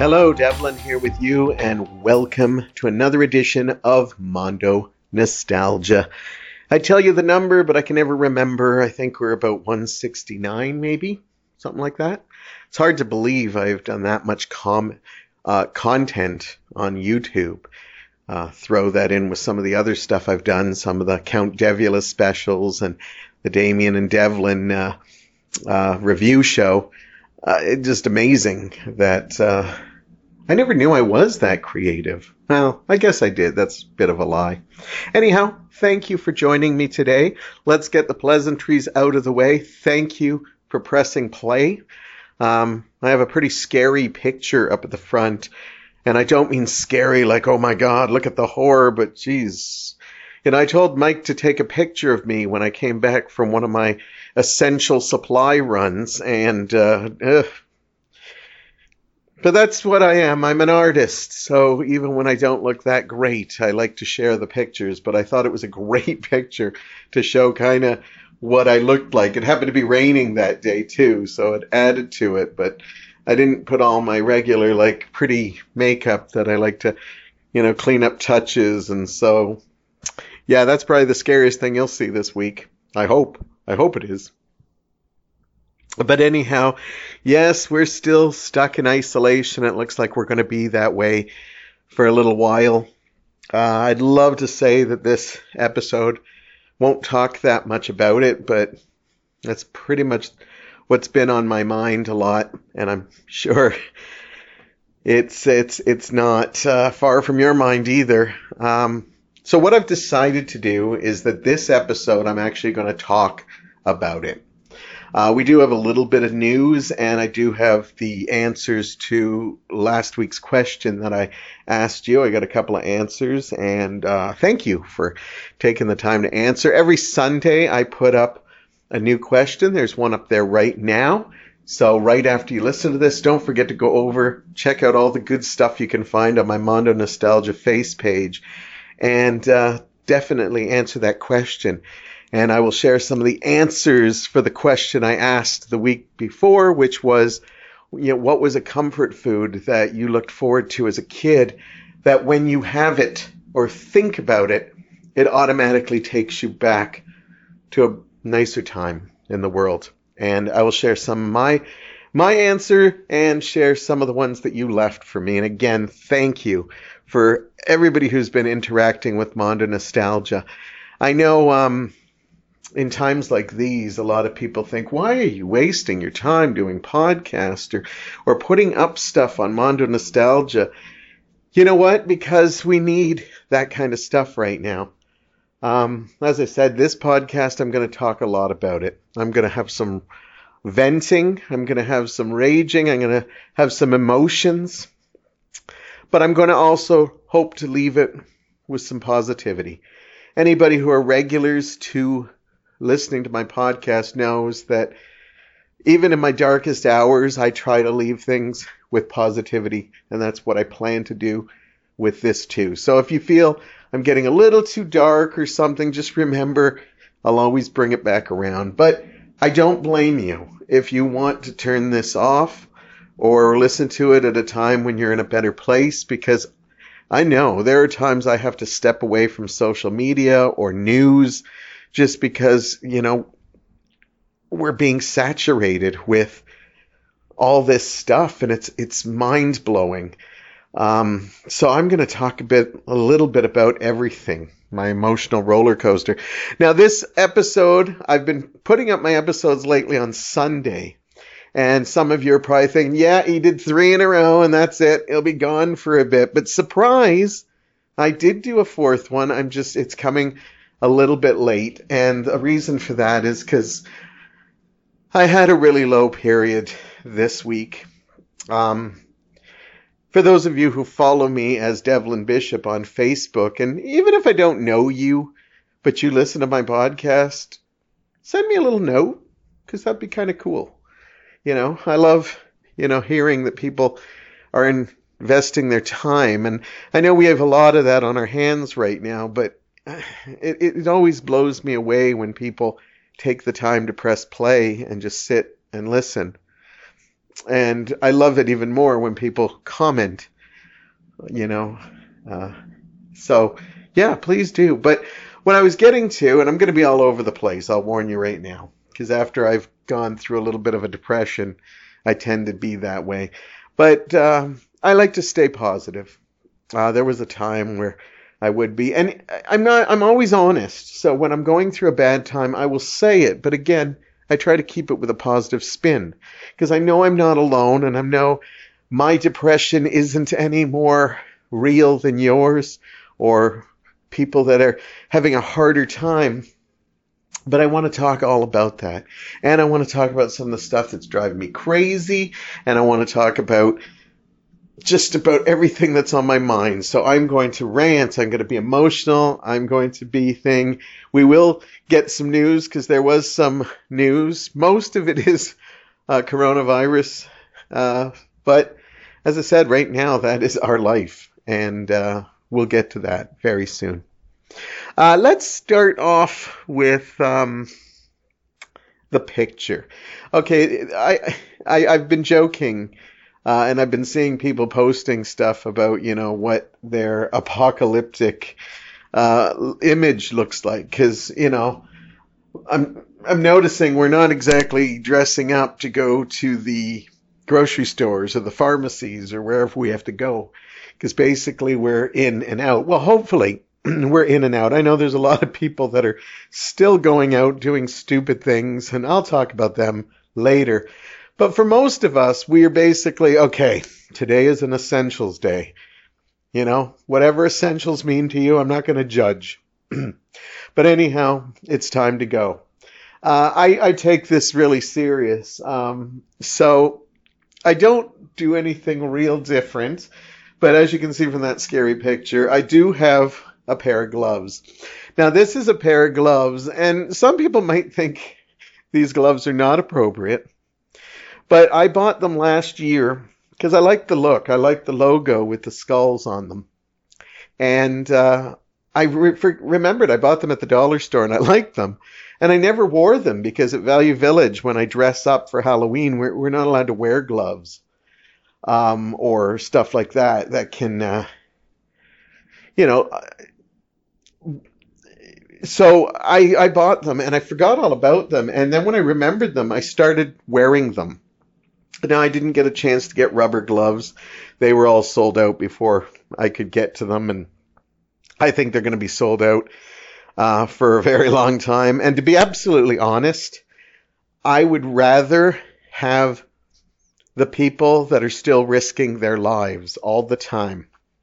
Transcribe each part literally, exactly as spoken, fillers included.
Hello, Devlin here with you, and welcome to another edition of Mondo Nostalgia. I tell you the number, but I can never remember. I think we're about one sixty-nine, maybe, something like that. It's hard to believe I've done that much com- uh, content on YouTube. Uh, throw that in with some of the other stuff I've done, some of the Count Devula specials and the Damien and Devlin uh, uh, review show. Uh, it's just amazing that uh, I never knew I was that creative. Well, I guess I did. That's a bit of a lie. Anyhow, thank you for joining me today. Let's get the pleasantries out of the way. Thank you for pressing play. Um, I have a pretty scary picture up at the front, and I don't mean scary like, oh my God, look at the horror, but geez. And I told Mike to take a picture of me when I came back from one of my essential supply runs, and uh, ugh. But that's what I am. I'm an artist, so even when I don't look that great, I like to share the pictures. But I thought it was a great picture to show kind of what I looked like. It happened to be raining that day too, so it added to it. But I didn't put all my regular, like, pretty makeup that I like to, you know, clean up touches, and so yeah, that's probably the scariest thing you'll see this week. I hope. I hope it is. But anyhow, yes, we're still stuck in isolation. It looks like we're going to be that way for a little while. Uh, I'd love to say that this episode won't talk that much about it, but that's pretty much what's been on my mind a lot, and I'm sure it's it's it's not uh, far from your mind either. Um, so what I've decided to do is that this episode I'm actually going to talk about it. Uh, we do have a little bit of news, and I do have the answers to last week's question that I asked you. I got a couple of answers, and uh, thank you for taking the time to answer. Every Sunday I put up a new question. There's one up there right now. So right after you listen to this, don't forget to go over, check out all the good stuff you can find on my Mondo Nostalgia face page, and uh, definitely answer that question. And I will share some of the answers for the question I asked the week before, which was, you know, what was a comfort food that you looked forward to as a kid that when you have it or think about it, it automatically takes you back to a nicer time in the world. And I will share some of my my answer and share some of the ones that you left for me. And again, thank you for everybody who's been interacting with Mondo Nostalgia. I know um, in times like these, a lot of people think, why are you wasting your time doing podcasts or, or putting up stuff on Mondo Nostalgia? You know what? Because we need that kind of stuff right now. Um, as I said, this podcast, I'm going to talk a lot about it. I'm going to have some venting. I'm going to have some raging. I'm going to have some emotions. But I'm going to also hope to leave it with some positivity. Anybody who are regulars to listening to my podcast knows that even in my darkest hours, I try to leave things with positivity. And that's what I plan to do with this too. So if you feel I'm getting a little too dark or something, just remember I'll always bring it back around. But I don't blame you if you want to turn this off or listen to it at a time when you're in a better place, because I know there are times I have to step away from social media or news just because, you know, we're being saturated with all this stuff, and it's it's mind-blowing. Um, so I'm going to talk a bit, a little bit about everything, my emotional roller coaster. Now, this episode, I've been putting up my episodes lately on Sunday, and some of you are probably thinking, yeah, he did three in a row, and that's it. He'll be gone for a bit. But surprise, I did do a fourth one. I'm just, it's coming a little bit late, and the reason for that is because I had a really low period this week. Um, for those of you who follow me as Devlin Bishop on Facebook, and even if I don't know you, but you listen to my podcast, send me a little note, because that'd be kind of cool. You know, I love, you know, hearing that people are investing their time, and I know we have a lot of that on our hands right now, but It, it always blows me away when people take the time to press play and just sit and listen. And I love it even more when people comment, you know. Uh, so, yeah, please do. But what I was getting to, and I'm going to be all over the place, I'll warn you right now, because after I've gone through a little bit of a depression, I tend to be that way. But uh, I like to stay positive. Uh, there was a time where I would be, and I'm not, I'm always honest. So when I'm going through a bad time, I will say it. But again, I try to keep it with a positive spin, because I know I'm not alone, and I know my depression isn't any more real than yours or people that are having a harder time. But I want to talk all about that. And I want to talk about some of the stuff that's driving me crazy. And I want to talk about just about everything that's on my mind. So I'm going to rant. I'm going to be emotional. I'm going to be thing. We will get some news because there was some news. Most of it is uh, coronavirus. Uh, but as I said, right now, that is our life. And uh, we'll get to that very soon. Uh, let's start off with um, the picture. Okay, I, I, I've been joking, uh, and I've been seeing people posting stuff about, you know, what their apocalyptic uh, image looks like. Because, you know, I'm, I'm noticing we're not exactly dressing up to go to the grocery stores or the pharmacies or wherever we have to go. Because basically we're in and out. Well, hopefully we're in and out. I know there's a lot of people that are still going out doing stupid things, and I'll talk about them later. But for most of us, we are basically, okay, today is an essentials day. You know, whatever essentials mean to you, I'm not going to judge. But anyhow, it's time to go. Uh, I, I take this really serious. Um, so I don't do anything real different. But as you can see from that scary picture, I do have a pair of gloves. Now, this is a pair of gloves, and some people might think these gloves are not appropriate. But I bought them last year because I like the look. I like the logo with the skulls on them. And uh, I re- remembered I bought them at the dollar store, and I liked them. And I never wore them because at Value Village, when I dress up for Halloween, we're, we're not allowed to wear gloves. Um, or stuff like that, that can, uh, you know, so I, I bought them and I forgot all about them. And then when I remembered them, I started wearing them. Now, I didn't get a chance to get rubber gloves. They were all sold out before I could get to them. And I think they're going to be sold out, uh, for a very long time. And to be absolutely honest, I would rather have the people that are still risking their lives all the time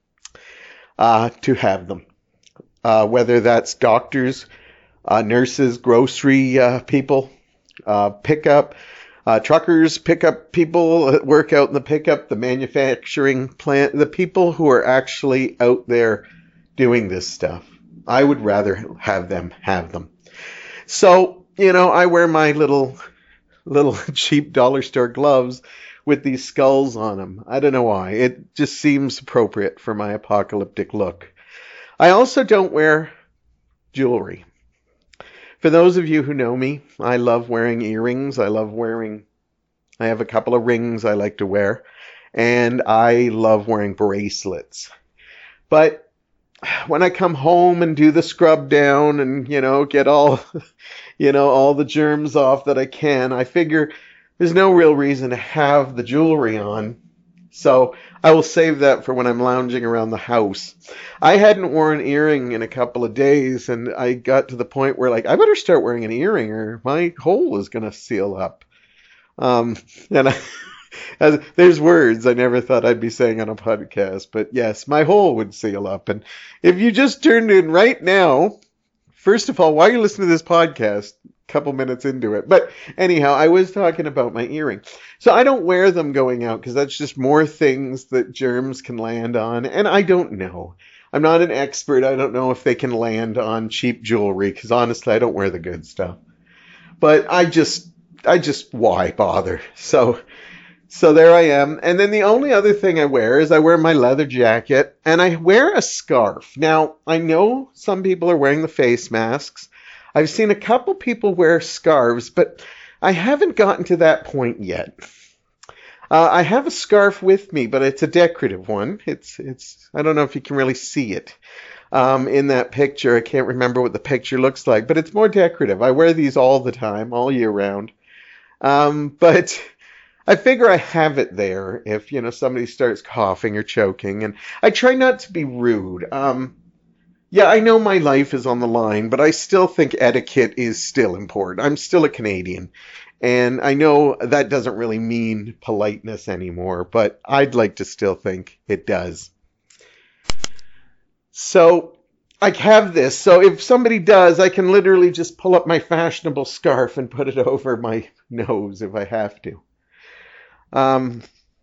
uh, to have them. Uh, whether that's doctors, uh, nurses, grocery uh, people, uh, pickup, uh, truckers, pickup people that work out in the pickup, the manufacturing plant, the people who are actually out there doing this stuff. I would rather have them have them. So, you know, I wear my little, little cheap dollar store gloves with these skulls on them. I don't know why. It just seems appropriate for my apocalyptic look. I also don't wear jewelry. For those of you who know me, I love wearing earrings. I love wearing, I have a couple of rings I like to wear. And I love wearing bracelets. But when I come home and do the scrub down and, you know, get all, you know, all the germs off that I can, I figure there's no real reason to have the jewelry on. So I will save that for when I'm lounging around the house. I hadn't worn an earring in a couple of days, and I got to the point where, like, I better start wearing an earring or my hole is going to seal up. Um, and I, as, there's words I never thought I'd be saying on a podcast, but yes, my hole would seal up. And if you just turned in right now, first of all, why are you listening to this podcast? Couple minutes into it. But anyhow, I was talking about my earring. So I don't wear them going out because that's just more things that germs can land on. And I don't know. I'm not an expert. I don't know if they can land on cheap jewelry because honestly, I don't wear the good stuff. But I just, I just, why bother? So, so there I am. And then the only other thing I wear is I wear my leather jacket and I wear a scarf. Now, I know some people are wearing the face masks. I've seen a couple people wear scarves, but I haven't gotten to that point yet. Uh, I have a scarf with me, but it's a decorative one. It's it's. I don't know if you can really see it um, in that picture. I can't remember what the picture looks like, but it's more decorative. I wear these all the time, all year round. Um, but I figure I have it there if, you know, somebody starts coughing or choking, and I try not to be rude. Um, yeah, I know my life is on the line, but I still think etiquette is still important. I'm still a Canadian, and I know that doesn't really mean politeness anymore, but I'd like to still think it does. So I have this. So if somebody does, I can literally just pull up my fashionable scarf and put it over my nose if I have to. Um,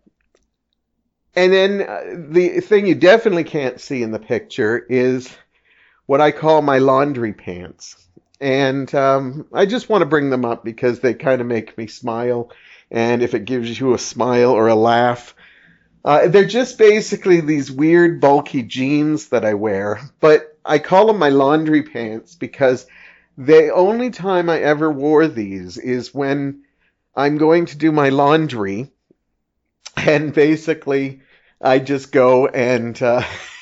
and then uh, the thing you definitely can't see in the picture is what I call my laundry pants. And um, I just want to bring them up because they kind of make me smile. And if it gives you a smile or a laugh, uh, they're just basically these weird bulky jeans that I wear. But I call them my laundry pants because the only time I ever wore these is when I'm going to do my laundry. And basically, I just go and uh,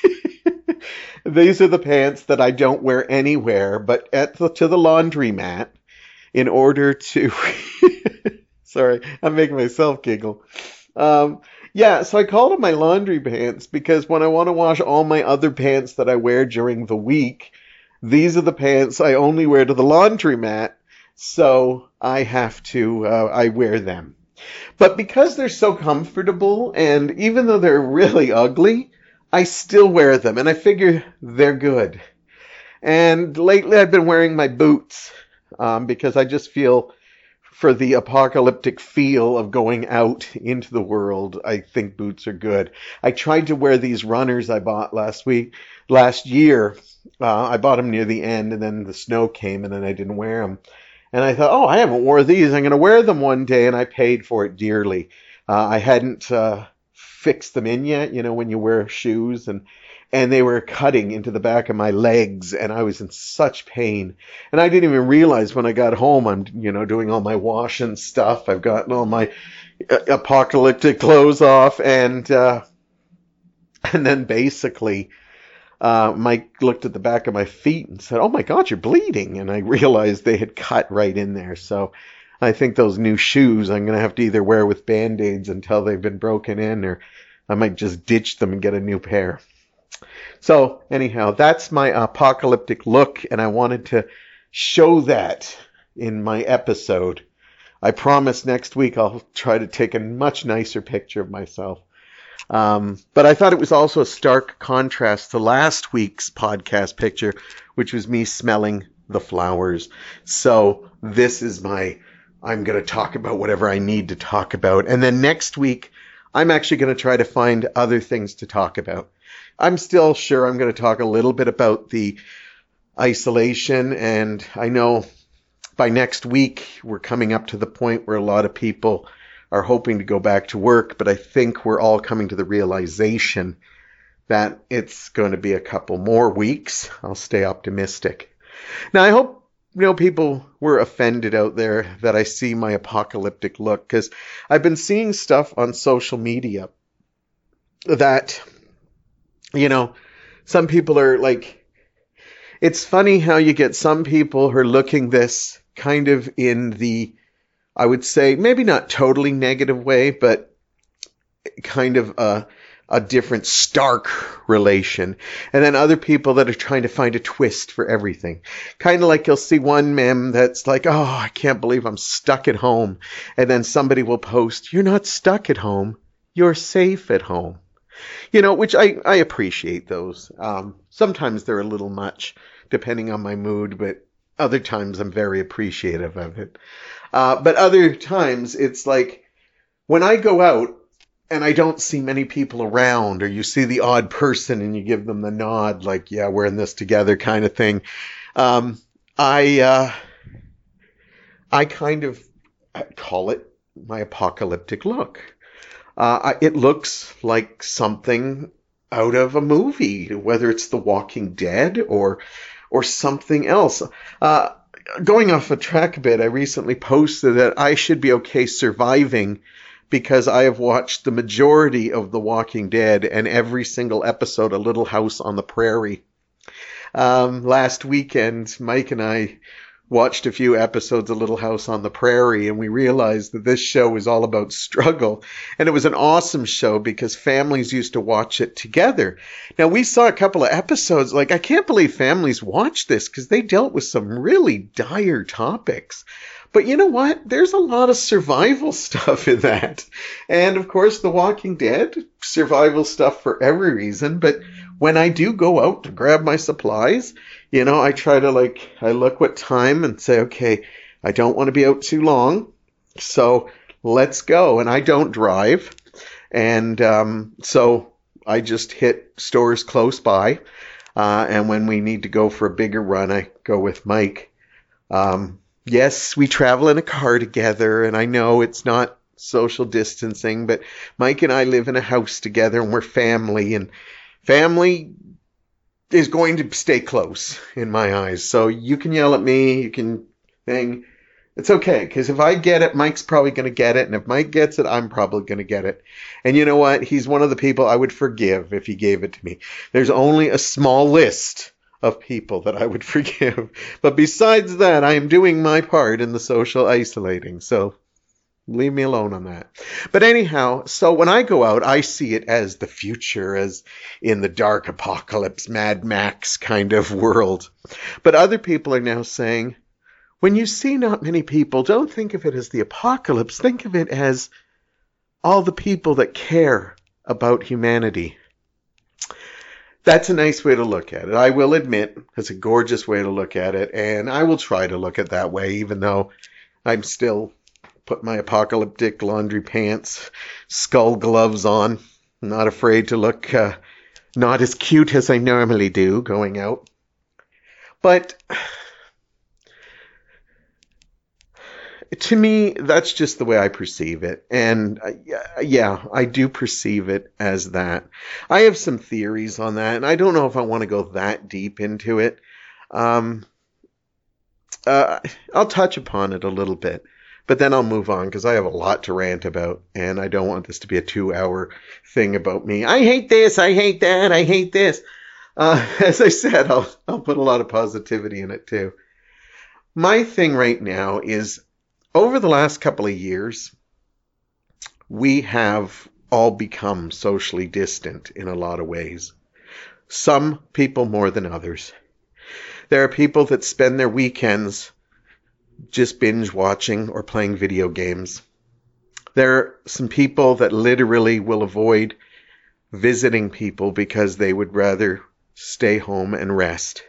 these are the pants that I don't wear anywhere but at the, to the laundromat in order to... Sorry, I'm making myself giggle. Um, yeah, so I call them my laundry pants because when I want to wash all my other pants that I wear during the week, these are the pants I only wear to the laundromat, so I have to, uh, I wear them. But because they're so comfortable, and even though they're really ugly, I still wear them, and I figure they're good. And lately I've been wearing my boots, um, because I just feel for the apocalyptic feel of going out into the world, I think boots are good. I tried to wear these runners I bought last week, last year. Uh, I bought them near the end, and then the snow came, and then I didn't wear them. And I thought, oh, I haven't wore these. I'm going to wear them one day, and I paid for it dearly. Uh, I hadn't uh, fixed them in yet, you know, when you wear shoes, and and they were cutting into the back of my legs, and I was in such pain. And I didn't even realize when I got home, I'm, you know, doing all my washing stuff. I've gotten all my uh, apocalyptic clothes off, and uh, and then basically... Uh, Mike looked at the back of my feet and said, oh my God, you're bleeding. And I realized they had cut right in there. So I think those new shoes I'm going to have to either wear with Band-Aids until they've been broken in, or I might just ditch them and get a new pair. So anyhow, that's my apocalyptic look, and I wanted to show that in my episode. I promise next week I'll try to take a much nicer picture of myself. Um, but I thought it was also a stark contrast to last week's podcast picture, which was me smelling the flowers. So this is my, I'm going to talk about whatever I need to talk about. And then next week, I'm actually going to try to find other things to talk about. I'm still sure I'm going to talk a little bit about the isolation. And I know by next week, we're coming up to the point where a lot of people are hoping to go back to work, but I think we're all coming to the realization that it's going to be a couple more weeks. I'll stay optimistic. Now, I hope, you know, people were offended out there that I see my apocalyptic look, because I've been seeing stuff on social media that, you know, some people are like, it's funny how you get some people who are looking this kind of in the, I would say, maybe not totally negative way, but kind of a, a different stark relation. And then other people that are trying to find a twist for everything. Kind of like you'll see one meme that's like, oh, I can't believe I'm stuck at home. And then somebody will post, you're not stuck at home. You're safe at home. You know, which I, I appreciate those. Um, sometimes they're a little much, depending on my mood, but other times I'm very appreciative of it. Uh, but other times it's like when I go out and I don't see many people around, or you see the odd person and you give them the nod, like, yeah, we're in this together kind of thing. Um, I, uh, I kind of call it my apocalyptic look. Uh, it looks like something out of a movie, whether it's The Walking Dead or, or something else. Uh, Going off a track a bit, I recently posted that I should be okay surviving because I have watched the majority of The Walking Dead and every single episode of Little House on the Prairie. Um, last weekend, Mike and I watched a few episodes of Little House on the Prairie, and we realized that this show is all about struggle. And it was an awesome show because families used to watch it together. Now, we saw a couple of episodes. Like, I can't believe families watch this because they dealt with some really dire topics. But you know what? There's a lot of survival stuff in that. And of course, The Walking Dead, survival stuff for every reason. But when I do go out to grab my supplies, you know, I try to like, I look what time and say, okay, I don't want to be out too long. So let's go. And I don't drive. And um, so I just hit stores close by. Uh, and when we need to go for a bigger run, I go with Mike. Um, Yes, we travel in a car together, and I know it's not social distancing, but Mike and I live in a house together, and we're family, and family is going to stay close in my eyes. So you can yell at me, you can thing. It's okay, because if I get it, Mike's probably going to get it, and if Mike gets it, I'm probably going to get it. And you know what? He's one of the people I would forgive if he gave it to me. There's only a small list of people that I would forgive. But besides that, I am doing my part in the social isolating. So leave me alone on that. But anyhow, so when I go out, I see it as the future, as in the dark apocalypse, Mad Max kind of world. But other people are now saying, when you see not many people, don't think of it as the apocalypse. Think of it as all the people that care about humanity. That's a nice way to look at it. I will admit, it's a gorgeous way to look at it, and I will try to look at it that way, even though I'm still put my apocalyptic laundry pants, skull gloves on. I'm not afraid to look uh, not as cute as I normally do going out. But to me, that's just the way I perceive it. And uh, yeah, I do perceive it as that. I have some theories on that, and I don't know if I want to go that deep into it. Um, uh, I'll touch upon it a little bit, but then I'll move on because I have a lot to rant about, and I don't want this to be a two-hour thing about me. I hate this, I hate that, I hate this. Uh, as I said, I'll, I'll put a lot of positivity in it too. My thing right now is, over the last couple of years, we have all become socially distant in a lot of ways. Some people more than others. There are people that spend their weekends just binge watching or playing video games. There are some people that literally will avoid visiting people because they would rather stay home and rest.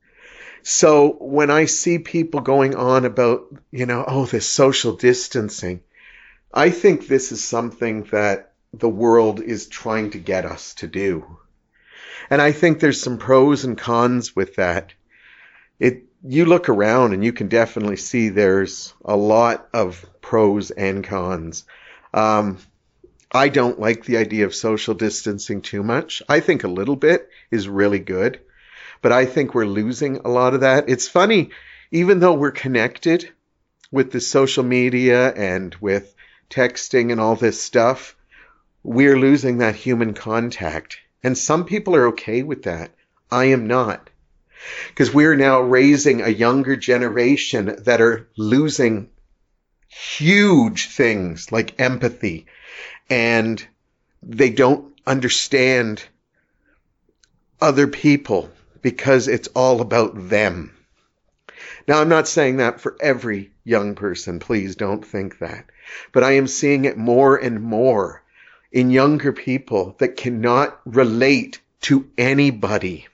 So when I see people going on about, you know, oh, this social distancing, I think this is something that the world is trying to get us to do. And I think there's some pros and cons with that. It, you look around and you can definitely see there's a lot of pros and cons. Um, I don't like the idea of social distancing too much. I think a little bit is really good. But I think we're losing a lot of that. It's funny, even though we're connected with the social media and with texting and all this stuff, we're losing that human contact. And some people are okay with that. I am not. Because we're now raising a younger generation that are losing huge things like empathy. And they don't understand other people, because it's all about them. Now, I'm not saying that for every young person. Please don't think that. But I am seeing it more and more in younger people that cannot relate to anybody.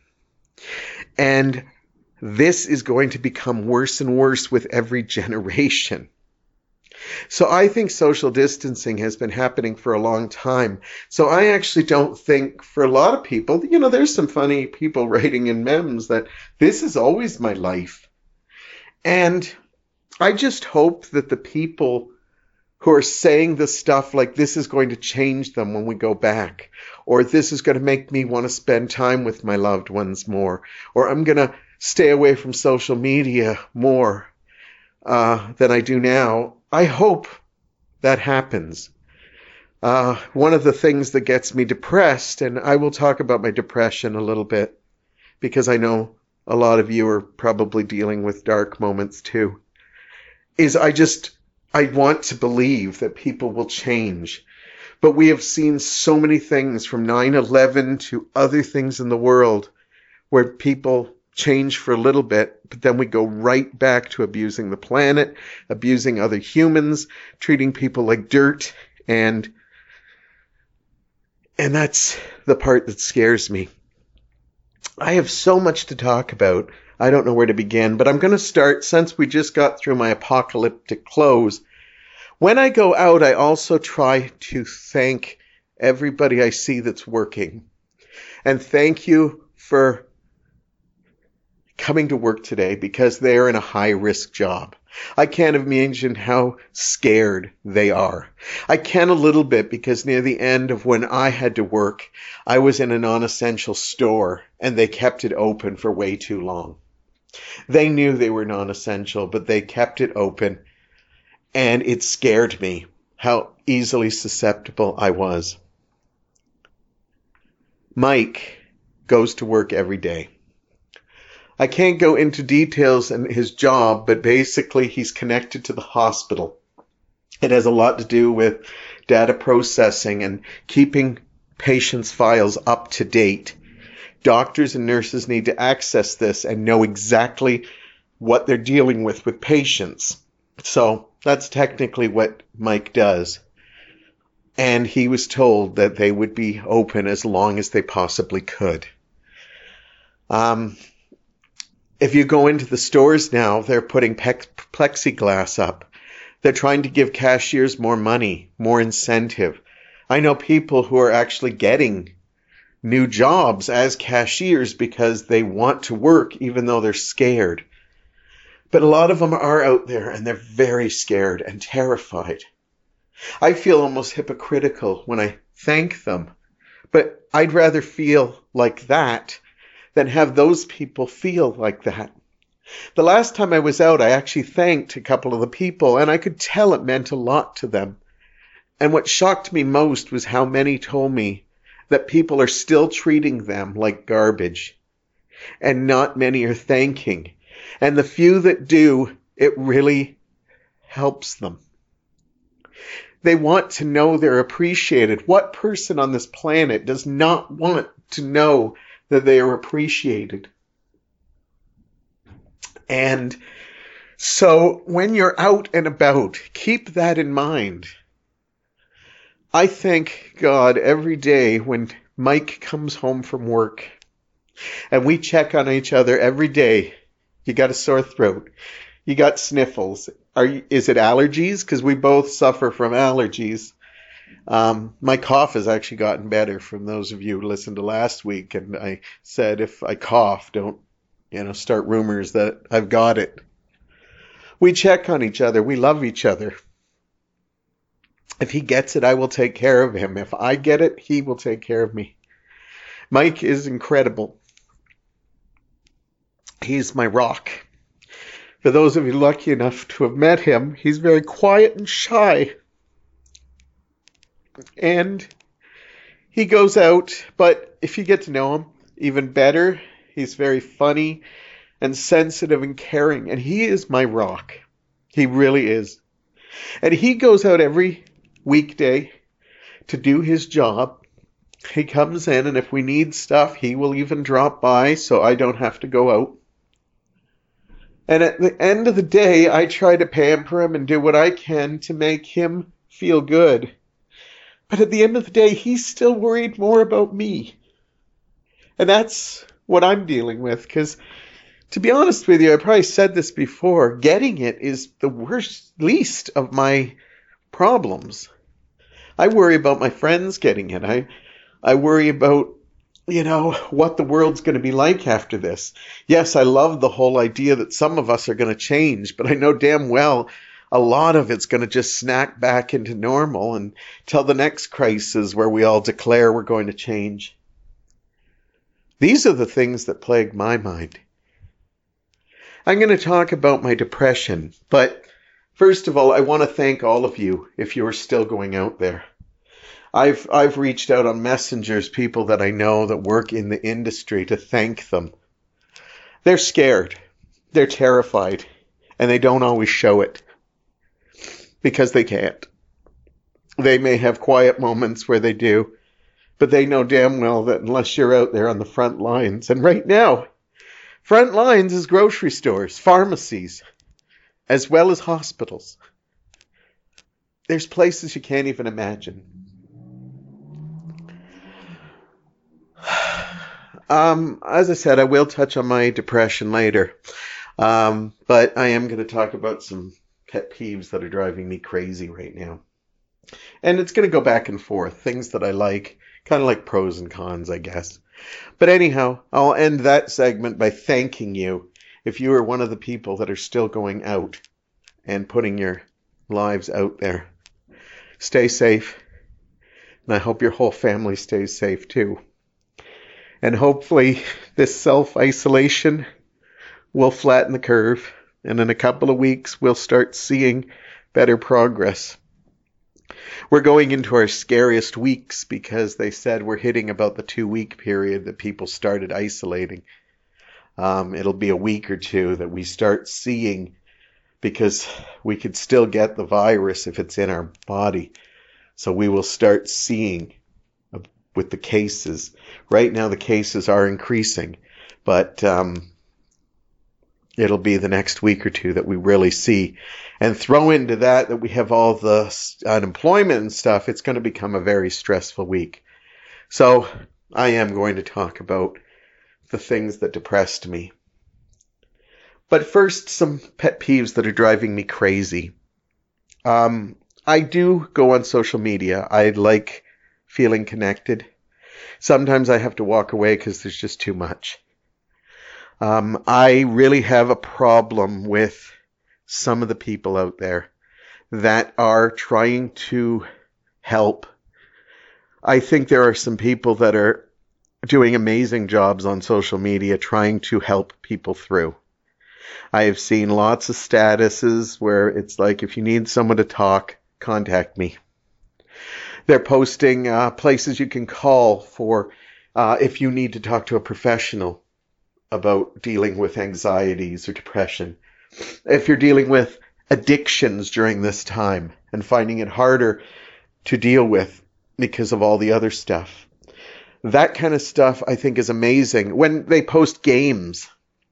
And this is going to become worse and worse with every generation. So I think social distancing has been happening for a long time. So I actually don't think for a lot of people, you know, there's some funny people writing in memes that this is always my life. And I just hope that the people who are saying this stuff like this is going to change them when we go back, or this is going to make me want to spend time with my loved ones more, or I'm going to stay away from social media more uh, than I do now. I hope that happens, Uh, one of the things that gets me depressed, and I will talk about my depression a little bit, because I know a lot of you are probably dealing with dark moments too, is I just, I want to believe that people will change. But we have seen so many things from nine eleven to other things in the world where people change for a little bit, but then we go right back to abusing the planet, abusing other humans, treating people like dirt, and and that's the part that scares me. I have so much to talk about. I don't know where to begin, but I'm going to start, since we just got through my apocalyptic close. When I go out, I also try to thank everybody I see that's working. And thank you for coming to work today, because they're in a high-risk job. I can't imagine how scared they are. I can a little bit, because near the end of when I had to work, I was in a non-essential store, and they kept it open for way too long. They knew they were non-essential, but they kept it open, and it scared me how easily susceptible I was. Mike goes to work every day. I can't go into details in his job, but basically he's connected to the hospital. It has a lot to do with data processing and keeping patients' files up to date. Doctors and nurses need to access this and know exactly what they're dealing with with patients. So that's technically what Mike does. And he was told that they would be open as long as they possibly could. Um... If you go into the stores now, they're putting plexiglass up. They're trying to give cashiers more money, more incentive. I know people who are actually getting new jobs as cashiers because they want to work even though they're scared. But a lot of them are out there and they're very scared and terrified. I feel almost hypocritical when I thank them, but I'd rather feel like that than have those people feel like that. The last time I was out, I actually thanked a couple of the people, and I could tell it meant a lot to them. And what shocked me most was how many told me that people are still treating them like garbage, and not many are thanking. And the few that do, it really helps them. They want to know they're appreciated. What person on this planet does not want to know that they are appreciated? And so when you're out and about, keep that in mind. I thank God every day when Mike comes home from work, and we check on each other every day. You got a sore throat. You got sniffles. Are you, is it allergies? Because we both suffer from allergies. Um, my cough has actually gotten better, from those of you who listened to last week, and I said if I cough, don't, you know, start rumors that I've got it. We check on each other. We love each other. If he gets it, I will take care of him. If I get it, he will take care of me. Mike is incredible. He's my rock. For those of you lucky enough to have met him, he's very quiet and shy. And he goes out, but if you get to know him even better, he's very funny and sensitive and caring, and he is my rock. He really is. And he goes out every weekday to do his job. He comes in, and if we need stuff, he will even drop by so I don't have to go out. And at the end of the day, I try to pamper him and do what I can to make him feel good. But at the end of the day, he's still worried more about me. And that's what I'm dealing with. Because, to be honest with you, I probably said this before, getting it is the worst, least of my problems. I worry about my friends getting it. I, I worry about, you know, what the world's going to be like after this. Yes, I love the whole idea that some of us are going to change, but I know damn well a lot of it's going to just snack back into normal until the next crisis where we all declare we're going to change. These are the things that plague my mind. I'm going to talk about my depression, but first of all, I want to thank all of you if you are still going out there. I've I've reached out on messengers, people that I know that work in the industry, to thank them. They're scared. They're terrified. And they don't always show it. Because they can't. They may have quiet moments where they do. But they know damn well that unless you're out there on the front lines, and right now, front lines is grocery stores, pharmacies, as well as hospitals. There's places you can't even imagine. Um, as I said, I will touch on my depression later. Um, but I am going to talk about some pet peeves that are driving me crazy right now. And it's going to go back and forth. Things that I like, kind of like pros and cons, I guess. But anyhow, I'll end that segment by thanking you if you are one of the people that are still going out and putting your lives out there. Stay safe. And I hope your whole family stays safe too. And hopefully this self-isolation will flatten the curve. And in a couple of weeks, we'll start seeing better progress. We're going into our scariest weeks because they said we're hitting about the two-week period that people started isolating. Um, it'll be a week or two that we start seeing, because we could still get the virus if it's in our body. So we will start seeing with the cases. Right now the cases are increasing, but um, it'll be the next week or two that we really see. And throw into that that we have all the unemployment and stuff, it's going to become a very stressful week. So I am going to talk about the things that depressed me. But first, some pet peeves that are driving me crazy. Um, I do go on social media. I like feeling connected. Sometimes I have to walk away because there's just too much. Um, I really have a problem with some of the people out there that are trying to help. I think there are some people that are doing amazing jobs on social media trying to help people through. I have seen lots of statuses where it's like, if you need someone to talk, contact me. They're posting uh, places you can call for uh, if you need to talk to a professional about dealing with anxieties or depression. If you're dealing with addictions during this time and finding it harder to deal with because of all the other stuff. That kind of stuff I think is amazing. When they post games,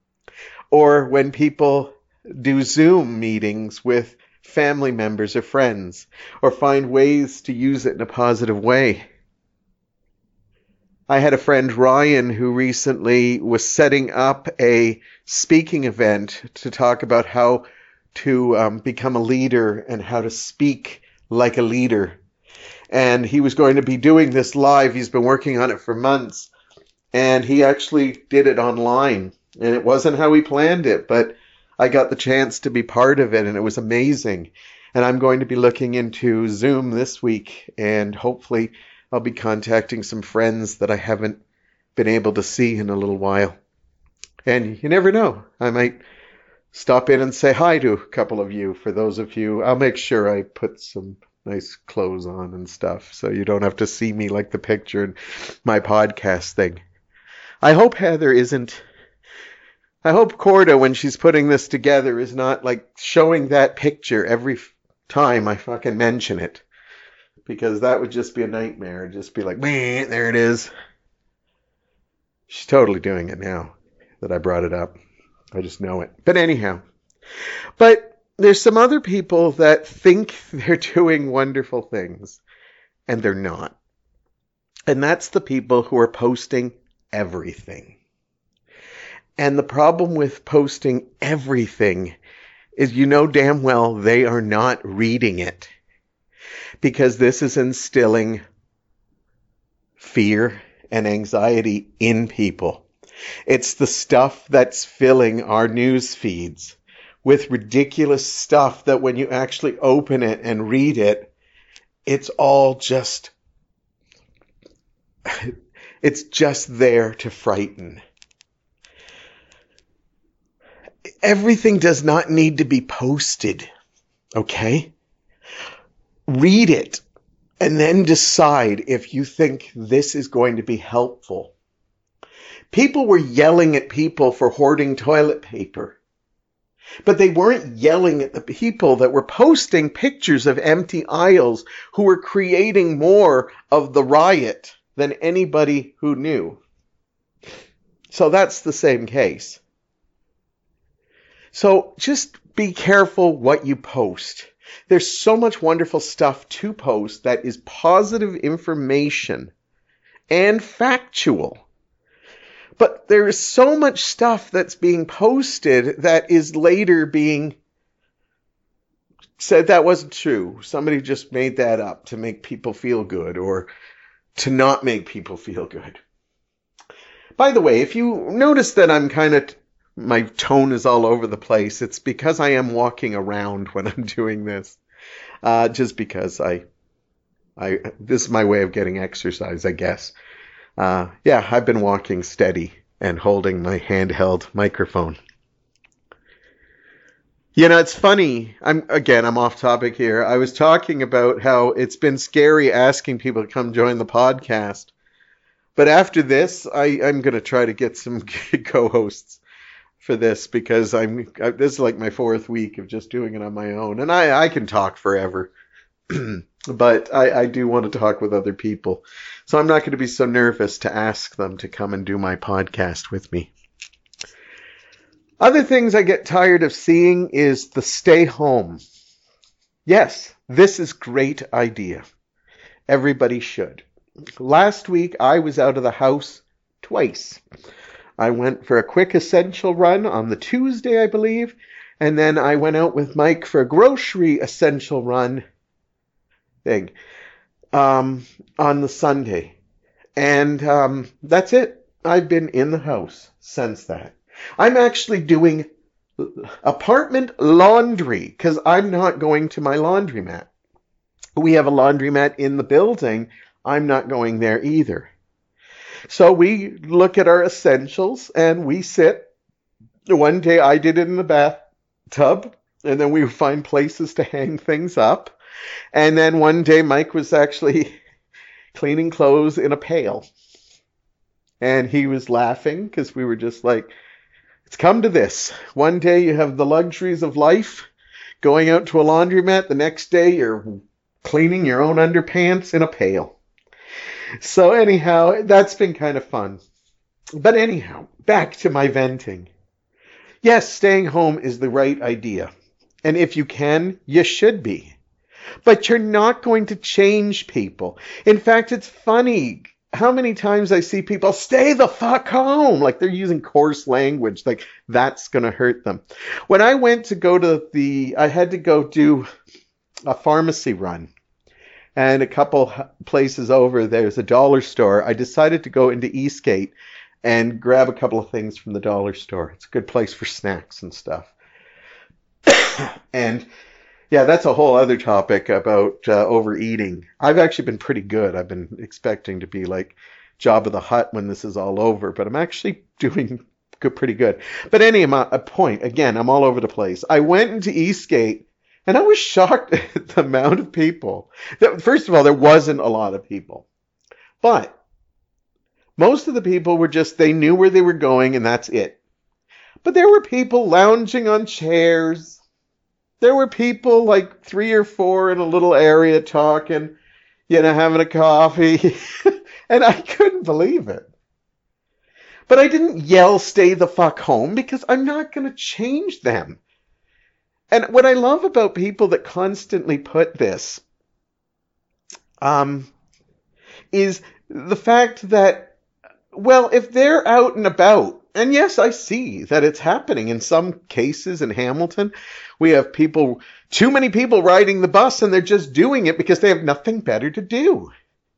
or when people do Zoom meetings with family members or friends, or find ways to use it in a positive way. I had a friend, Ryan, who recently was setting up a speaking event to talk about how to um, become a leader and how to speak like a leader. And he was going to be doing this live. He's been working on it for months. And he actually did it online. And it wasn't how he planned it, but I got the chance to be part of it, and it was amazing. And I'm going to be looking into Zoom this week, and hopefully I'll be contacting some friends that I haven't been able to see in a little while. And you never know. I might stop in and say hi to a couple of you. For those of you, I'll make sure I put some nice clothes on and stuff, so you don't have to see me like the picture in my podcast thing. I hope Heather isn't... I hope Corda, when she's putting this together, is not like showing that picture every time I fucking mention it. Because that would just be a nightmare. It'd just be like, man, there it is. She's totally doing it now that I brought it up. I just know it. But anyhow. But there's some other people that think they're doing wonderful things. And they're not. And that's the people who are posting everything. And the problem with posting everything is, you know damn well they are not reading it. Because this is instilling fear and anxiety in people. It's the stuff that's filling our news feeds with ridiculous stuff that when you actually open it and read it, it's all just, it's just there to frighten. Everything does not need to be posted, okay? Read it. and then decide if you think this is going to be helpful. People were yelling at people for hoarding toilet paper, but they weren't yelling at the people that were posting pictures of empty aisles who were creating more of the riot than anybody who knew. So that's the same case. So just be careful what you post. There's so much wonderful stuff to post that is positive information and factual. But there is so much stuff that's being posted that is later being said that wasn't true. Somebody just made that up to make people feel good or to not make people feel good. By the way, if you notice that I'm kind of, my tone is all over the place, it's because I am walking around when I'm doing this. Uh, just because I, I, this is my way of getting exercise, I guess. Uh, yeah, I've been walking steady and holding my handheld microphone. You know, it's funny. I'm again, I'm off topic here. I was talking about how it's been scary asking people to come join the podcast. But after this, I, I'm going to try to get some co-hosts for this because I'm I, this is like my fourth week of just doing it on my own. And I, I can talk forever. But I, I do want to talk with other people. So I'm not going to be so nervous to ask them to come and do my podcast with me. Other things I get tired of seeing is the stay home. Yes, this is a great idea. Everybody should. Last week, I was out of the house twice. I went for a quick essential run on the Tuesday, I believe, and then I went out with Mike for a grocery essential run thing um, on the Sunday. And um, that's it. I've been in the house since that. I'm actually doing apartment laundry because I'm not going to my laundromat. We have a laundromat in the building. I'm not going there either. So we look at our essentials and we sit. One day I did it in the bathtub, and then we find places to hang things up. And then one day Mike was actually cleaning clothes in a pail. And he was laughing because we were just like, it's come to this. One day you have the luxuries of life, going out to a laundromat. The next day you're cleaning your own underpants in a pail. So anyhow, that's been kind of fun. But anyhow, back to my venting. Yes, staying home is the right idea. And if you can, you should be. But you're not going to change people. In fact, it's funny how many times I see people stay the fuck home. Like they're using coarse language. Like that's going to hurt them. When I went to go to the, I had to go do a pharmacy run. And a couple places over, there's a dollar store. I decided to go into Eastgate and grab a couple of things from the dollar store. It's a good place for snacks and stuff. And yeah, that's a whole other topic about uh, overeating. I've actually been pretty good. I've been expecting to be like Jabba the Hutt when this is all over, but I'm actually doing good, pretty good. But any amount, a point, again, I'm all over the place. I went into Eastgate. And I was shocked at the amount of people. First of all, there wasn't a lot of people. But most of the people were just, they knew where they were going and that's it. But there were people lounging on chairs. There were people like three or four in a little area talking, you know, having a coffee. And I couldn't believe it. But I didn't yell, stay the fuck home, because I'm not going to change them. And what I love about people that constantly put this um, is the fact that, well, if they're out and about, and yes, I see that it's happening in some cases in Hamilton. We have people, too many people riding the bus, and they're just doing it because they have nothing better to do.